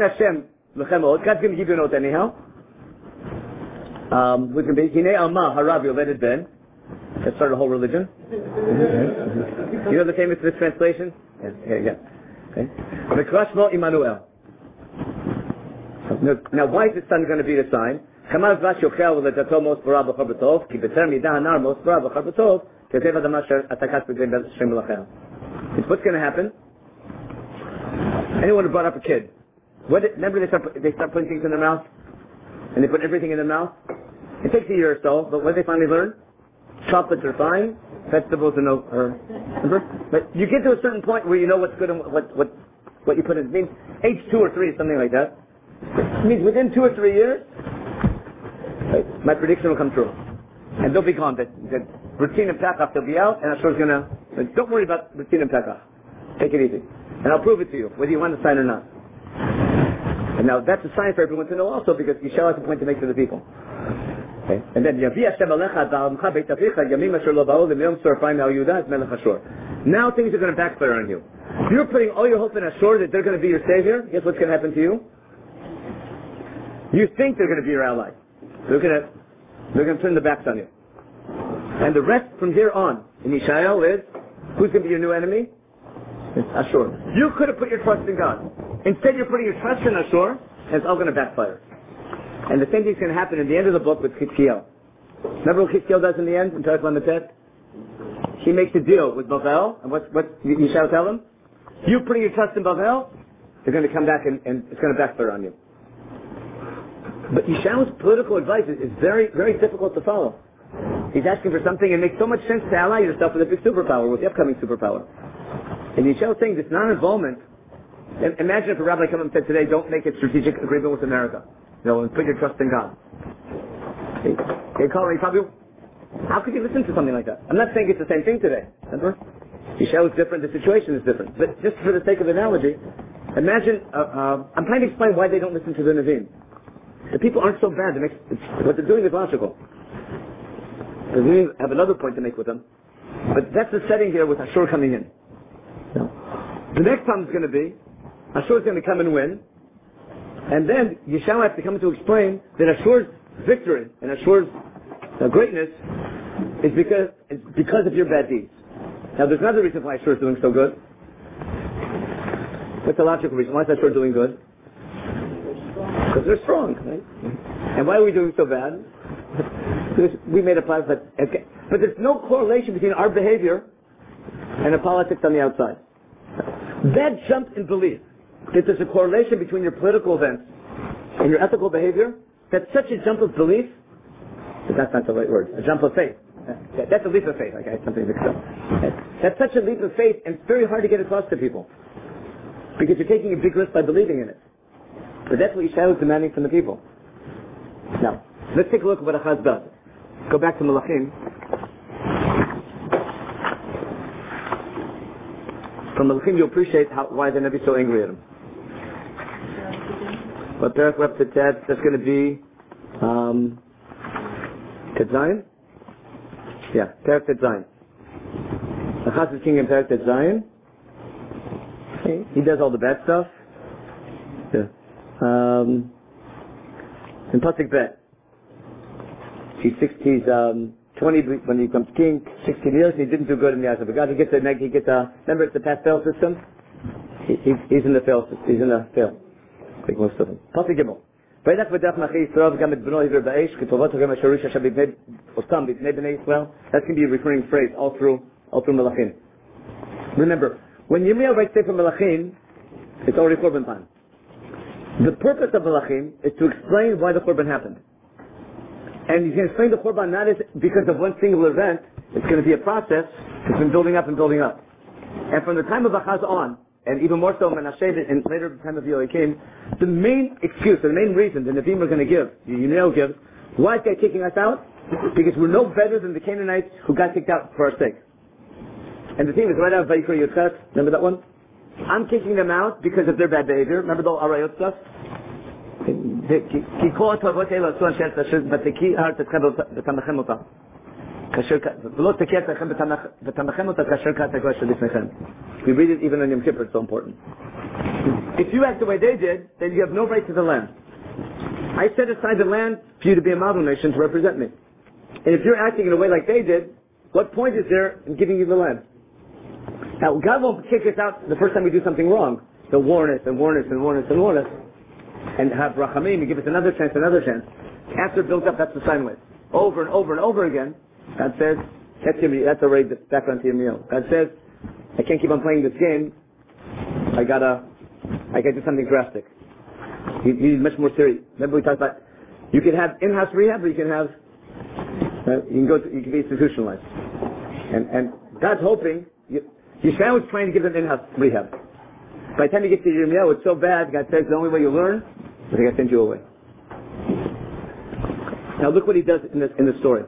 to give you a note anyhow. Who's going to be? Hine Alma Harav Yoledet Ben. That started a whole religion. You know the famous mistranslation? Yeah. Okay. Mekrashmo Immanuel. Now, why is his son going to be the sign? It's what's going to happen. Anyone who brought up a kid, remember they start putting things in their mouth, and they put everything in their mouth. It takes a year or so, but what did they finally learn? Chocolates are fine, vegetables are no. Remember? But you get to a certain point where you know what's good and what you put in. It means age 2 or 3, something like that. It means within 2 or 3 years, my prediction will come true. And they'll be gone. That routine and Pesach, they'll be out, and Ashur's going to... Don't worry about routine and Pesach. Take it easy. And I'll prove it to you, whether you want the sign or not. And now that's a sign for everyone to know also, because Yishayahu has a point to make for the people. Okay. And then, now things are going to backfire on you. You're putting all your hope in Ashur that they're going to be your savior. Guess what's going to happen to you? You think they're going to be your ally. They're going to turn their backs on you. And the rest from here on in Yishayahu is, who's going to be your new enemy? It's Ashur. You could have put your trust in God. Instead you're putting your trust in Ashur, and it's all going to backfire. And the same thing's going to happen in the end of the book with Chizkiyahu. Remember what Chizkiyahu does in the end, in Perek Lametet? He makes a deal with Bavel, and what Yishayahu tell him? You putting your trust in Bavel, they're going to come back and it's going to backfire on you. But Yishayahu's political advice is very, very difficult to follow. He's asking for something, and it makes so much sense to ally yourself with a big superpower, with the upcoming superpower. And Yishayahu's saying this non-involvement, imagine if a rabbi came up and said today, don't make a strategic agreement with America. And put your trust in God. Okay, Colin, how could you listen to something like that? I'm not saying it's the same thing today. Remember? Yishayahu is different, the situation is different. But just for the sake of analogy, imagine, I'm trying to explain why they don't listen to the Nevi'im. The people aren't so bad. What they're doing is logical. We have another point to make with them. But that's the setting here with Ashur coming in. Now, the next time is going to be, Ashur is going to come and win. And then Yishayahu has to come to explain that Ashur's victory and Ashur's greatness is because of your bad deeds. Now there's another reason why Ashur is doing so good. What's the logical reason? Why is Ashur doing good? Because they're strong, right? And why are we doing so bad? Because we made a plan, but there's no correlation between our behavior and the politics on the outside. That jump in belief that there's a correlation between your political events and your ethical behavior, that's such a jump of belief, but that's not the right word, a jump of faith. That's a leap of faith. Okay, something mixed up. That's such a leap of faith, and it's very hard to get across to people. Because you're taking a big risk by believing in it. But that's what Yishayahu is demanding from the people. Now, let's take a look at what Achaz does. Go back to Malachim. From Malachim, you'll appreciate why they're never so angry at him. But Perek Web to Ted, that's going to be Ted Zion? Yeah, Perek Ted Zion. Achaz is king in Perek Ted Zion. Okay. He does all the bad stuff. Yeah. In Pasuk Bet, he's 20 when he becomes king, 16 years, and he didn't do good in the eyes of God. Remember it's the pass-fail system? He's in the fail system. He's in the fail. Like most of them. Pasuk Gimel. That's going to be a recurring phrase all through Malachim. Remember, when Yirmiyahu writes Sefer Malachim, it's already Korban time. The purpose of Malachim is to explain why the Korban happened. And he's going to explain the Korban not as because of one single event. It's going to be a process that's been building up and building up. And from the time of Achaz on, and even more so Menashe in later time of Yoakim, the main excuse, the main reason the Nevi'im are going to give, Yirmiyahu gives, why is God kicking us out? Because we're no better than the Canaanites who got kicked out for our sake. And the theme is right out of Vayikra Yudches. Remember that one? I'm kicking them out because of their bad behavior. Remember the Arayot stuff? We read it even on Yom Kippur, it's so important. If you act the way they did, then you have no right to the land. I set aside the land for you to be a model nation to represent me. And if you're acting in a way like they did, what point is there in giving you the land? Now, God won't kick us out the first time we do something wrong. He'll warn us and warn us and warn us and warn us. And have rachamim, and give us another chance, another chance. After built up, that's the sine wave. Over and over and over again, God says, that's already the background to Yirmiyahu. God says, I can't keep on playing this game. I gotta do something drastic. You need much more serious. Remember we talked about, you can have in-house rehab, or you can have, you can be institutionalized. And God's hoping, Yisrael was trying to give them in-house rehab. By the time you get to Yirmiyahu, it's so bad, God says the only way you learn is I gotta send you away. Now look what he does in the story.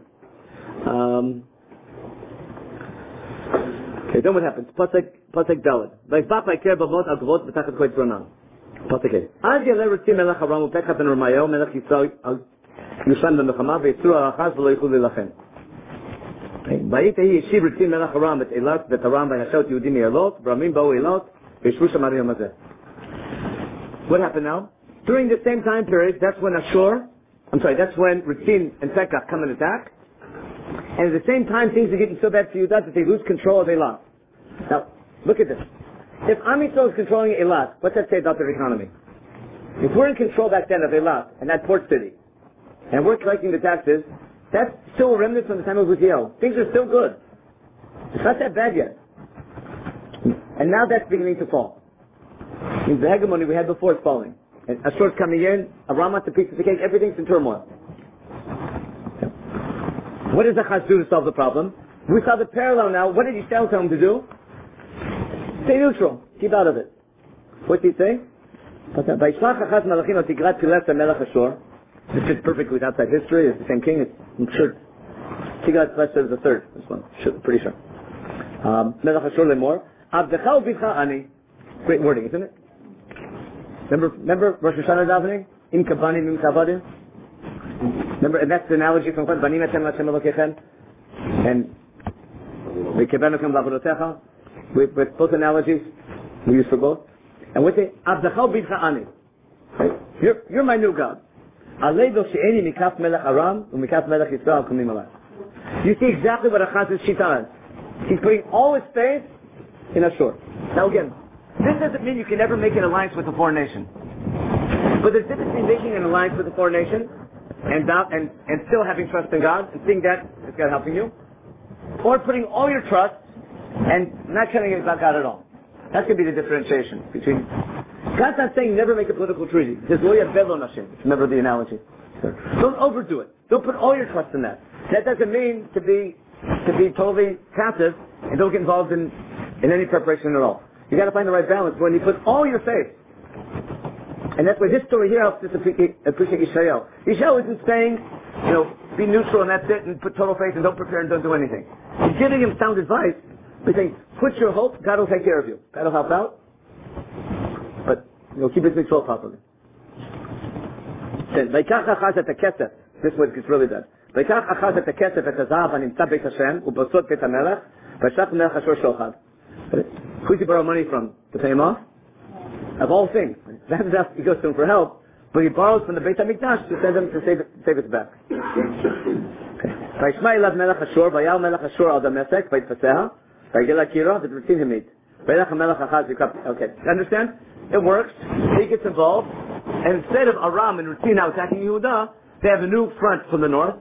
Okay, then what happens? Pasek Daled. Vayisbach vayker bavot al gvot b'tachat koetz ronan. Pasek Hey. Az yaleh ritzim melech Aram uPekach ben Remayahu melech Yisrael yushan b'mechama v'yitzru arachaz v'lo yichlu lilachem. Vayit hi yeshiv ritzim melech Aram et Eilat v'et Aram v'yashot Yehudim me'Elot v'Ramim ba'u Eilat v'yishvu sham yom hazeh. What happened now? During the same time period, that's when Ritzin and Pekach come and attack. And at the same time, things are getting so bad for Yehudah that they lose control of Eilat. Now, look at this. If Am Yisrael is controlling Eilat, what's that say about their economy? If we're in control back then of Eilat, and that port city, and we're collecting the taxes, that's still a remnant from the time of Uziel. Things are still good. It's not that bad yet. And now that's beginning to fall. Means the hegemony we had before is falling. And Ashur's coming in, Aram wants a piece of the cake, everything's in turmoil. What does Achaz do to solve the problem? We saw the parallel now. What did Yisrael tell him to do? Stay neutral. Keep out of it. What's he saying? This fits perfectly with outside history. It's the same king. I'm sure Tiglat-Pileser is the third. This one. Pretty sure. Melech Ashur lemor. Avdecha u'bidcha ani. Great wording, isn't it? Remember Rosh Hashanah davening? Im kabanim, im kavadim. Remember, and that's the analogy from Banim etem Hashem Elokechem and V'kebenukem la'avodotecha. With both analogies we use for both. And we say Avdachal bidcha ani. You're my new God. Aleido she'eni mikaf melech Aram u'mikaf melech Yisrael kumim alai. You see exactly what Achaz's shita is. He's putting all his faith in Ashur. Now again, this doesn't mean you can never make an alliance with a foreign nation. But there's a difference between making an alliance with a foreign nation and still having trust in God and seeing that is God helping you, or putting all your trust and not caring about God at all. That's going to be the differentiation between. God's not saying never make a political treaty. There's lo yaveh lo nashim. Remember the analogy. Don't overdo it. Don't put all your trust in that. That doesn't mean to be totally passive and don't get involved in any preparation at all. You got to find the right balance when you put all your faith. And that's why this story here helps us appreciate Yisrael. Yisrael isn't saying, be neutral and that's it, and put total faith and don't prepare and don't do anything. He's giving him sound advice. He's saying, put your hope, God will take care of you. God will help out. But, keep his control properly. Then, Vayikach Achaz et HaKesef. This one gets really bad. Vayikach Achaz et HaKesef et HaZahav hanimtza beit Hashem, u'bosot beit HaMelech, v'shach melech Ashur shochad. Who's he borrow money from? To pay him off? Of all things. That's enough. He goes to him for help, but he borrows from the Beit HaMikdash to send him to save it back. Vayishma elav melech Ashur, vayal melech Ashur al Damesek, vayitfaseha, vayigel akira, v'tritzin himid. Vayelech melech Achaz v'kap. Okay, understand? It works. He gets involved, and instead of Aram and Ritzin now attacking Yehudah, they have a new front from the north.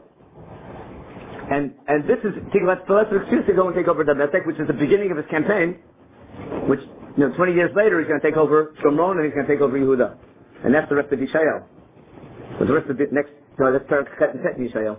And this is Tiglat-Pileser's excuse to go and take over Damesek, which is the beginning of his campaign, which 20 years later, he's going to take over Shomron and he's going to take over Yehudah. And that's the rest of Yishayahu. So the rest of the next, that's Parak Chet and Tet in Yishayahu.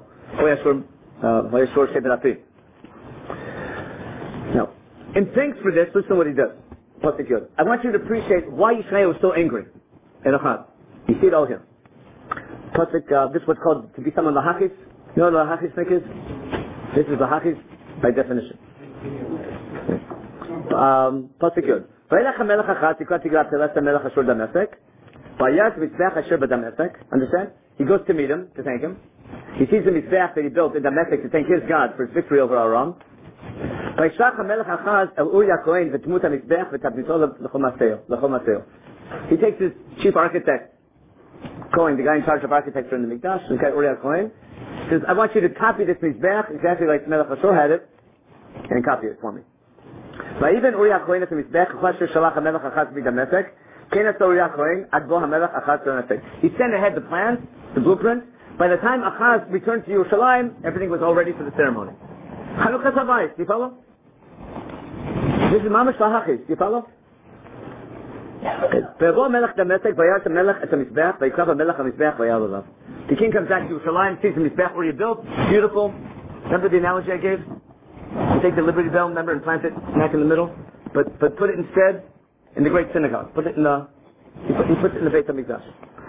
Now, in thanks for this, listen to what he does. Pasuk Yud. I want you to appreciate why Yishmael was so angry in Achaz. You see it all here. Pasuk, this is what's called to be someone lahachis. You know what lahachis is? This is lahachis by definition. Pasuk Yud. Vayelach HaMelech Achaz tikrat tigrat telas HaMelech Ashur Damasek. Vayaz Mizbeach Asher B'Damasek. Understand? He goes to meet him, to thank him. He sees the Mizbeach that he built in Damascus to thank his God for his victory over Aram. Vayishlach HaMelech Achaz El Uriah Kohen v'tmut HaMizbeach v'tabnito l'chol maseo. He takes his chief architect, Kohen, the guy in charge of architecture in the Mikdash, the guy Uriah Kohen, says, I want you to copy this Mizbeach exactly like Melech Ashur had it, and copy it for me. Vayivin Uriah Kohen et HaMizbeach Asher Shalach HaMelech Achaz B'Damasek. He sent ahead the plans, the blueprint. By the time Achaz returned to Yerushalayim, everything was all ready for the ceremony. Chanukah Savayis, do you follow? This is Mamash Lahachis, do you follow? The king comes back to Yerushalayim, sees the Mizbeach already built, beautiful. Remember the analogy I gave? You take the Liberty Bell, remember, and plant it smack in the middle, but put it instead in the great synagogue. Put it in the, he puts it in the Beit HaMikdash.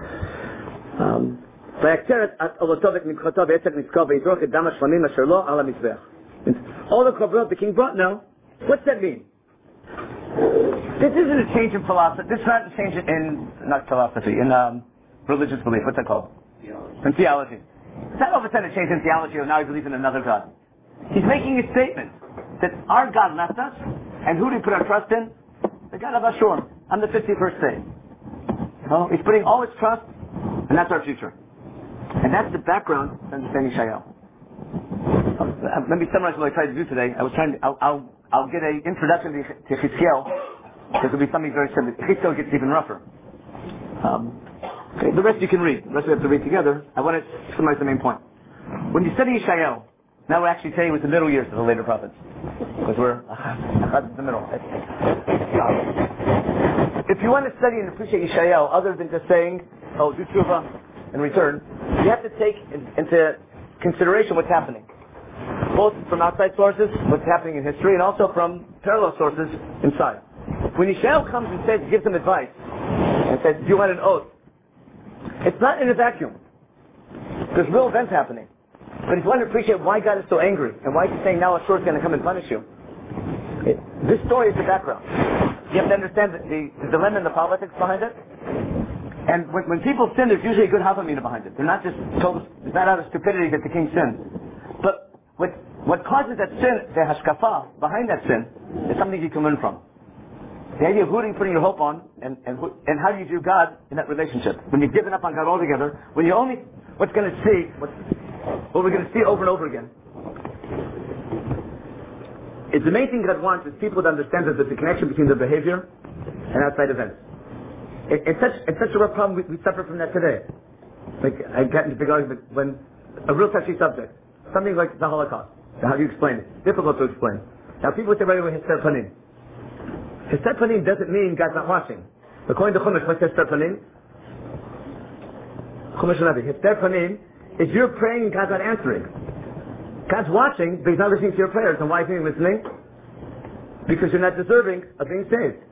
All the korbanot the king brought now, what's that mean? This isn't a change in philosophy. This is not a change not philosophy, in religious belief. What's that called? In theology. It's not all of a sudden a change in theology of now he believes in another God. He's making a statement that our God left us, and who do we put our trust in? The God of Ashur, on the 51st day. He's putting all his trust, and that's our future. And that's the background to understanding Yeshayahu. Let me summarize what I tried to do today. I'll get an introduction to Chizkiel, because it'll be something very similar. Chizkiel gets even rougher. The rest you can read. The rest we have to read together. I want to summarize the main point. When you study Yeshayahu, now we're actually saying it was the middle years of the later prophets. Because we're in the middle. If you want to study and appreciate Yeshayahu, other than just saying, oh, do tshuva and return, you have to take into consideration what's happening. Both from outside sources, what's happening in history, and also from parallel sources inside. When Yeshayahu comes and gives them advice, and says, do you want an oath? It's not in a vacuum. There's real events happening. But if you want to appreciate why God is so angry, and why he's saying now Ashur is going to come and punish you, this story is the background. You have to understand the dilemma and the politics behind it. And when people sin, there's usually a good havamina behind it. They're not just told, it's not out of stupidity that the king sinned. But what causes that sin, the hashkafa, behind that sin, is something you can learn from. The idea of who are you putting your hope on, and how do you view God in that relationship? When you've given up on God altogether, when you only, what's going to see, what we're going to see over and over again. It's the main thing God wants is people to understand that there's a connection between their behavior and outside events. It's such a rough problem, we suffer from that today. Like, I got into a big argument when, a real touchy subject, something like the Holocaust. How do you explain it? Difficult to explain. Now people say right away, Hester Panim. Hester Panim doesn't mean God's not watching. According to Chumash, what's Hester Panim? Chumash Navi. Hester Panim is you're praying and God's not answering. God's watching, but he's not listening to your prayers. And why is he listening? Because you're not deserving of being saved.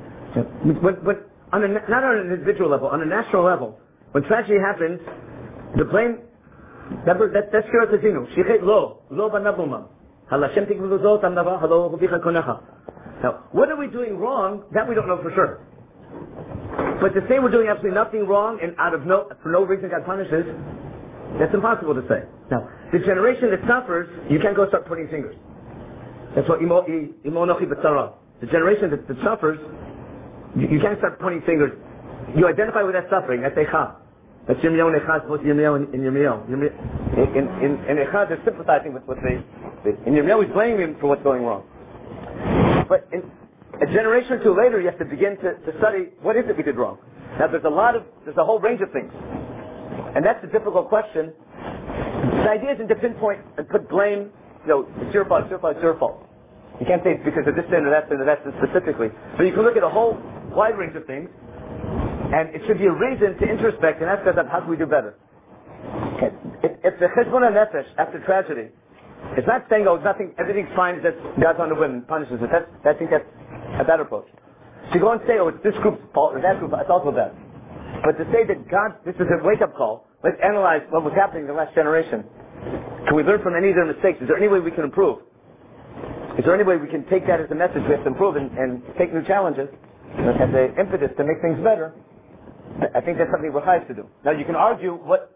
Not on an individual level, on a national level, when tragedy happens, the blame, that's Shirat Azinu. Shichet lo banabumam. Halashem tikvu zot amnava halo hubicha konecha. Now, what are we doing wrong? That we don't know for sure. But to say we're doing absolutely nothing wrong and for no reason God punishes, that's impossible to say. Now, the generation that suffers, you can't go start pointing fingers. That's what imonochi b'tzara. The generation that suffers, you can't start pointing fingers. You identify with that suffering. That's Echa. That's Yirmiyahu and Echa, both Yirmiyahu and Yirmiyahu. In Echa, they're sympathizing with what in Yirmiyahu, he's blaming him for what's going wrong. But in a generation or two later, you have to begin to study what is it we did wrong. Now, there's a whole range of things. And that's a difficult question. The idea isn't to pinpoint and put blame, it's your fault, it's your fault, it's your fault. You can't say it's because of this sin or that sin or that sin specifically. But you can look at a whole wide range of things, and it should be a reason to introspect and ask ourselves, how can we do better? Okay. It's the cheshbon nefesh after tragedy. It's not saying, nothing, everything's fine, just God's on the whim and punishes it. I think that's a better approach. To go and say, oh, it's this group's fault or that group, it's also bad. But to say that God, this is a wake-up call, let's analyze what was happening in the last generation. Can we learn from any of their mistakes? Is there any way we can improve? Is there any way we can take that as a message we have to improve and take new challenges as an impetus to make things better? I think that's something we're hired to do. Now you can argue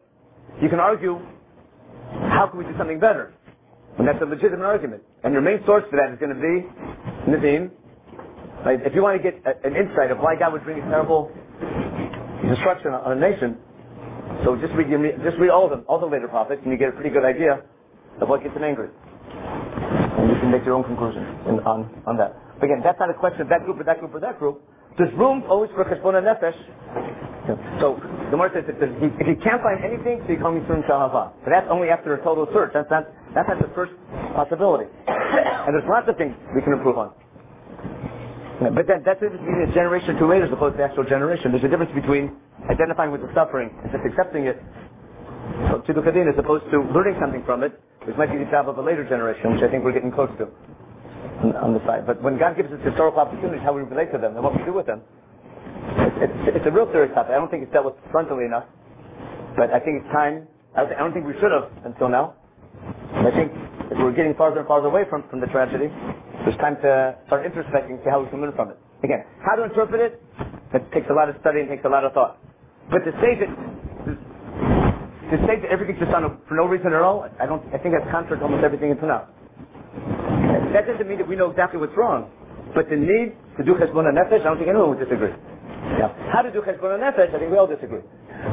how can we do something better? And that's a legitimate argument. And your main source for that is going to be Nevi'im. Like, if you want to get an insight of why God would bring a terrible destruction on a nation, so just read all of them, all the later prophets, and you get a pretty good idea of what gets them angry. And you can make your own conclusions on that. But again, that's not a question of that group or that group or that group. There's room always for cheshbon nefesh. So the Gemara says that if you can't find anything, so you call me from Shahava. But that's only after a total search. That's not the first possibility. And there's lots of things we can improve on. But that's the difference between a generation or two later as opposed to the actual generation. There's a difference between identifying with the suffering and just accepting it to the Kadin as opposed to learning something from it, which might be the job of a later generation, which I think we're getting close to on the side. But when God gives us historical opportunities, how we relate to them and what we do with them, it's a real serious topic. I don't think it's dealt with frontally enough, but I think it's time. I don't think we should have until now. And I think if we're getting farther and farther away from the tragedy, there's time to start introspecting, see how we can learn from it. Again, how to interpret it, that takes a lot of study and takes a lot of thought. But to say that everything's just done for no reason at all, I think that's contrary to almost everything in Tanakh. That doesn't mean that we know exactly what's wrong. But the need to do cheshbon nefesh, I don't think anyone would disagree. Now, how to do cheshbon nefesh, I think we all disagree.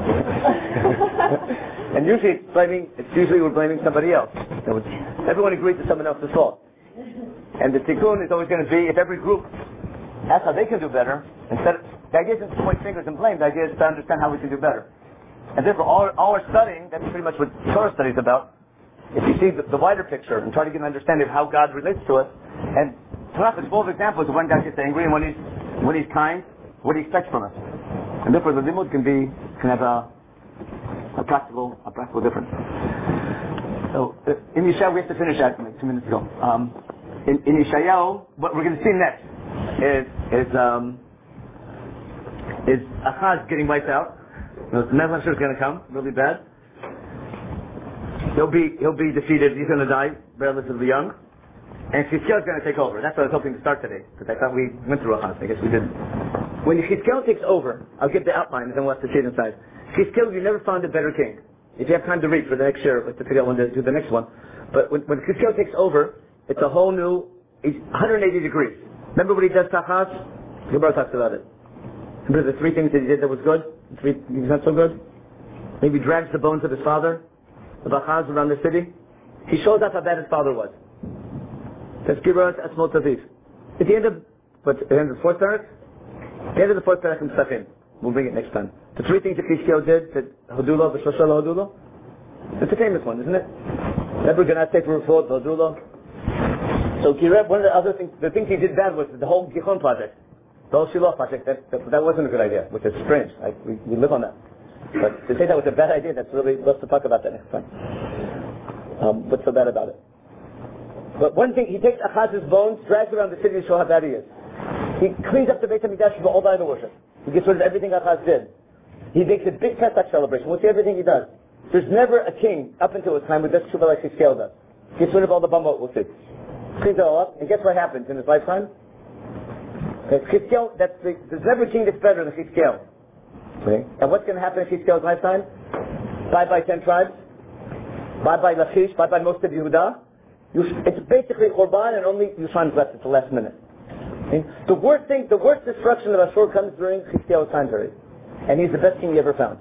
And usually we're blaming somebody else. Everyone agrees it's someone else's fault. And the tikkun is always going to be, if every group asks how they can do better, the idea isn't to point fingers and blame, the idea is to understand how we can do better. And therefore, all our studying, that's pretty much what Torah study is about. If you see the wider picture and try to get an understanding of how God relates to us, and Tanakh is full of examples of when God gets angry and when He's kind, what He expects from us. And therefore, the limud can have a practical difference. So, in Yeshayahu, we have to finish that 2 minutes ago. In Yeshayahu, what we're going to see next is Achaz getting wiped out. The Nebuchadnezzar is going to come, really bad. He'll be defeated. He's going to die relatively young, and Chizkiyahu is going to take over. That's what I was hoping to start today, because I thought we went through Achaz. I guess we didn't. When Chizkiyahu takes over, I'll give the outline, and then we'll have to see it inside. Chizkiyahu, you never found a better king. If you have time to read for the next year, let's figure out when to do the next one. But when Chizkiyahu takes over, it's a whole new, 180 degrees. Remember what he does to Achaz? The Gemara talks about it. Remember the 3 things that he did that was good? 3 things not so good? Maybe he drags the bones of his father, of Achaz, around the city. He shows us how bad his father was. Tazkirat Asmot Aviv. At the end of the 4th parak? At the end of the 4th parak in Pesachim. We'll bring it next time. The 3 things that Chizkiyahu did, that Hodula, V'Shoshalo Hodula. It's a famous one, isn't it? Remember Ganat Sefer Rufot, Hodula. So Kireb, one of the things he did bad was the whole Gichon project. The whole Shiloh project, that wasn't a good idea, which is strange. We live on that. But to say that was a bad idea, let's talk about that next time. What's so bad about it? But one thing, he takes Achaz's bones, drags around the city to show how bad he is. He cleans up the Beit HaMikdash for all the idol worship. He gets rid of everything Achaz did. He makes a big Pesach celebration. We'll see everything he does. There's never a king, up until his time, who does tshuva like Chizkiyahu does. Gets rid of all the bumbo, we'll see. Cleans it all up, and guess what happens in his lifetime? Chizkiyahu, there's never a king that's better than Chizkiyahu. Okay? And what's going to happen in Chizkiyahu's lifetime? Bye-bye 10 tribes. Bye-bye Lachish. Bye-bye most of Yehuda. It's basically Churban, and only Yushan's left at the last minute. Okay? The worst destruction of Ashur comes during Chizkiyahu's time period. And he's the best king you ever found.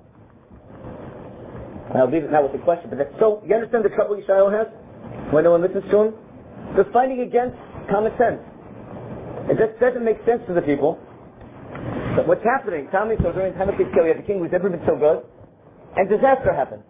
I'll leave it now with the question, but so, you understand the trouble Yeshayahu has? When no one listens to him? They're fighting against common sense. It just doesn't make sense to the people. But what's happening? Tell me, so during the time of Chizkiyahu, you had the king who's never been so good, and disaster happened.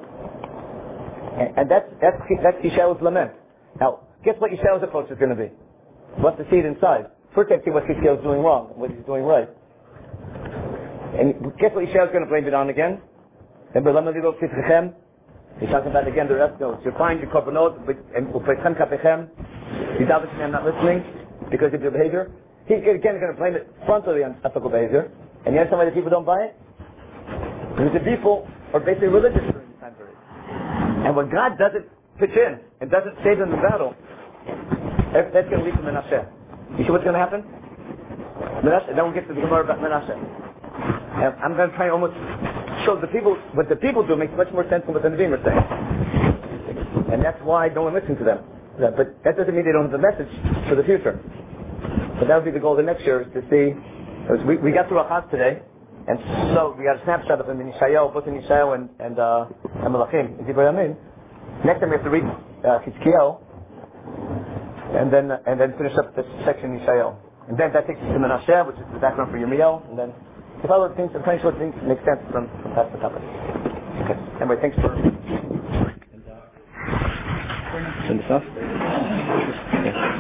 And that's Yeshayahu's lament. Now, guess what Yeshayahu's approach is going to be? We'll have to see it inside. First, I have to see what Chizkiyahu's doing wrong, what he's doing right. And guess what Yeshayahu's going to blame it on again? Remember, he's talking about again the rest. No, you're fine, your korbanot, and I'm not listening because of your behavior. he's again going to blame it frontally on ethical behavior. And you understand why the people don't buy it? Because the people are basically religious during this time period. And when God doesn't pitch in and doesn't save them in the battle, that's going to lead to Menashe. You see what's going to happen? Menashe. Then we'll get to the Gemara about Menashe. And I'm going to try and almost show what the people do makes much more sense than what the Nevi'im are saying. And that's why no one listens to them. But that doesn't mean they don't have the message for the future. But that would be the goal of the next year, is to see, we got through Achaz today, and so we got a snapshot of them in Yeshayahu, both in Yeshayahu and Malachim, in Divrei Yamin. Next time we have to read Chizkiyahu, and then finish up this section in Yeshayahu. And then that takes us to Menashe, which is the background for Yirmiyahu, and then if other things, I'm trying to show things make sense from past the topic. Okay. Anyway, thanks for... Send this off?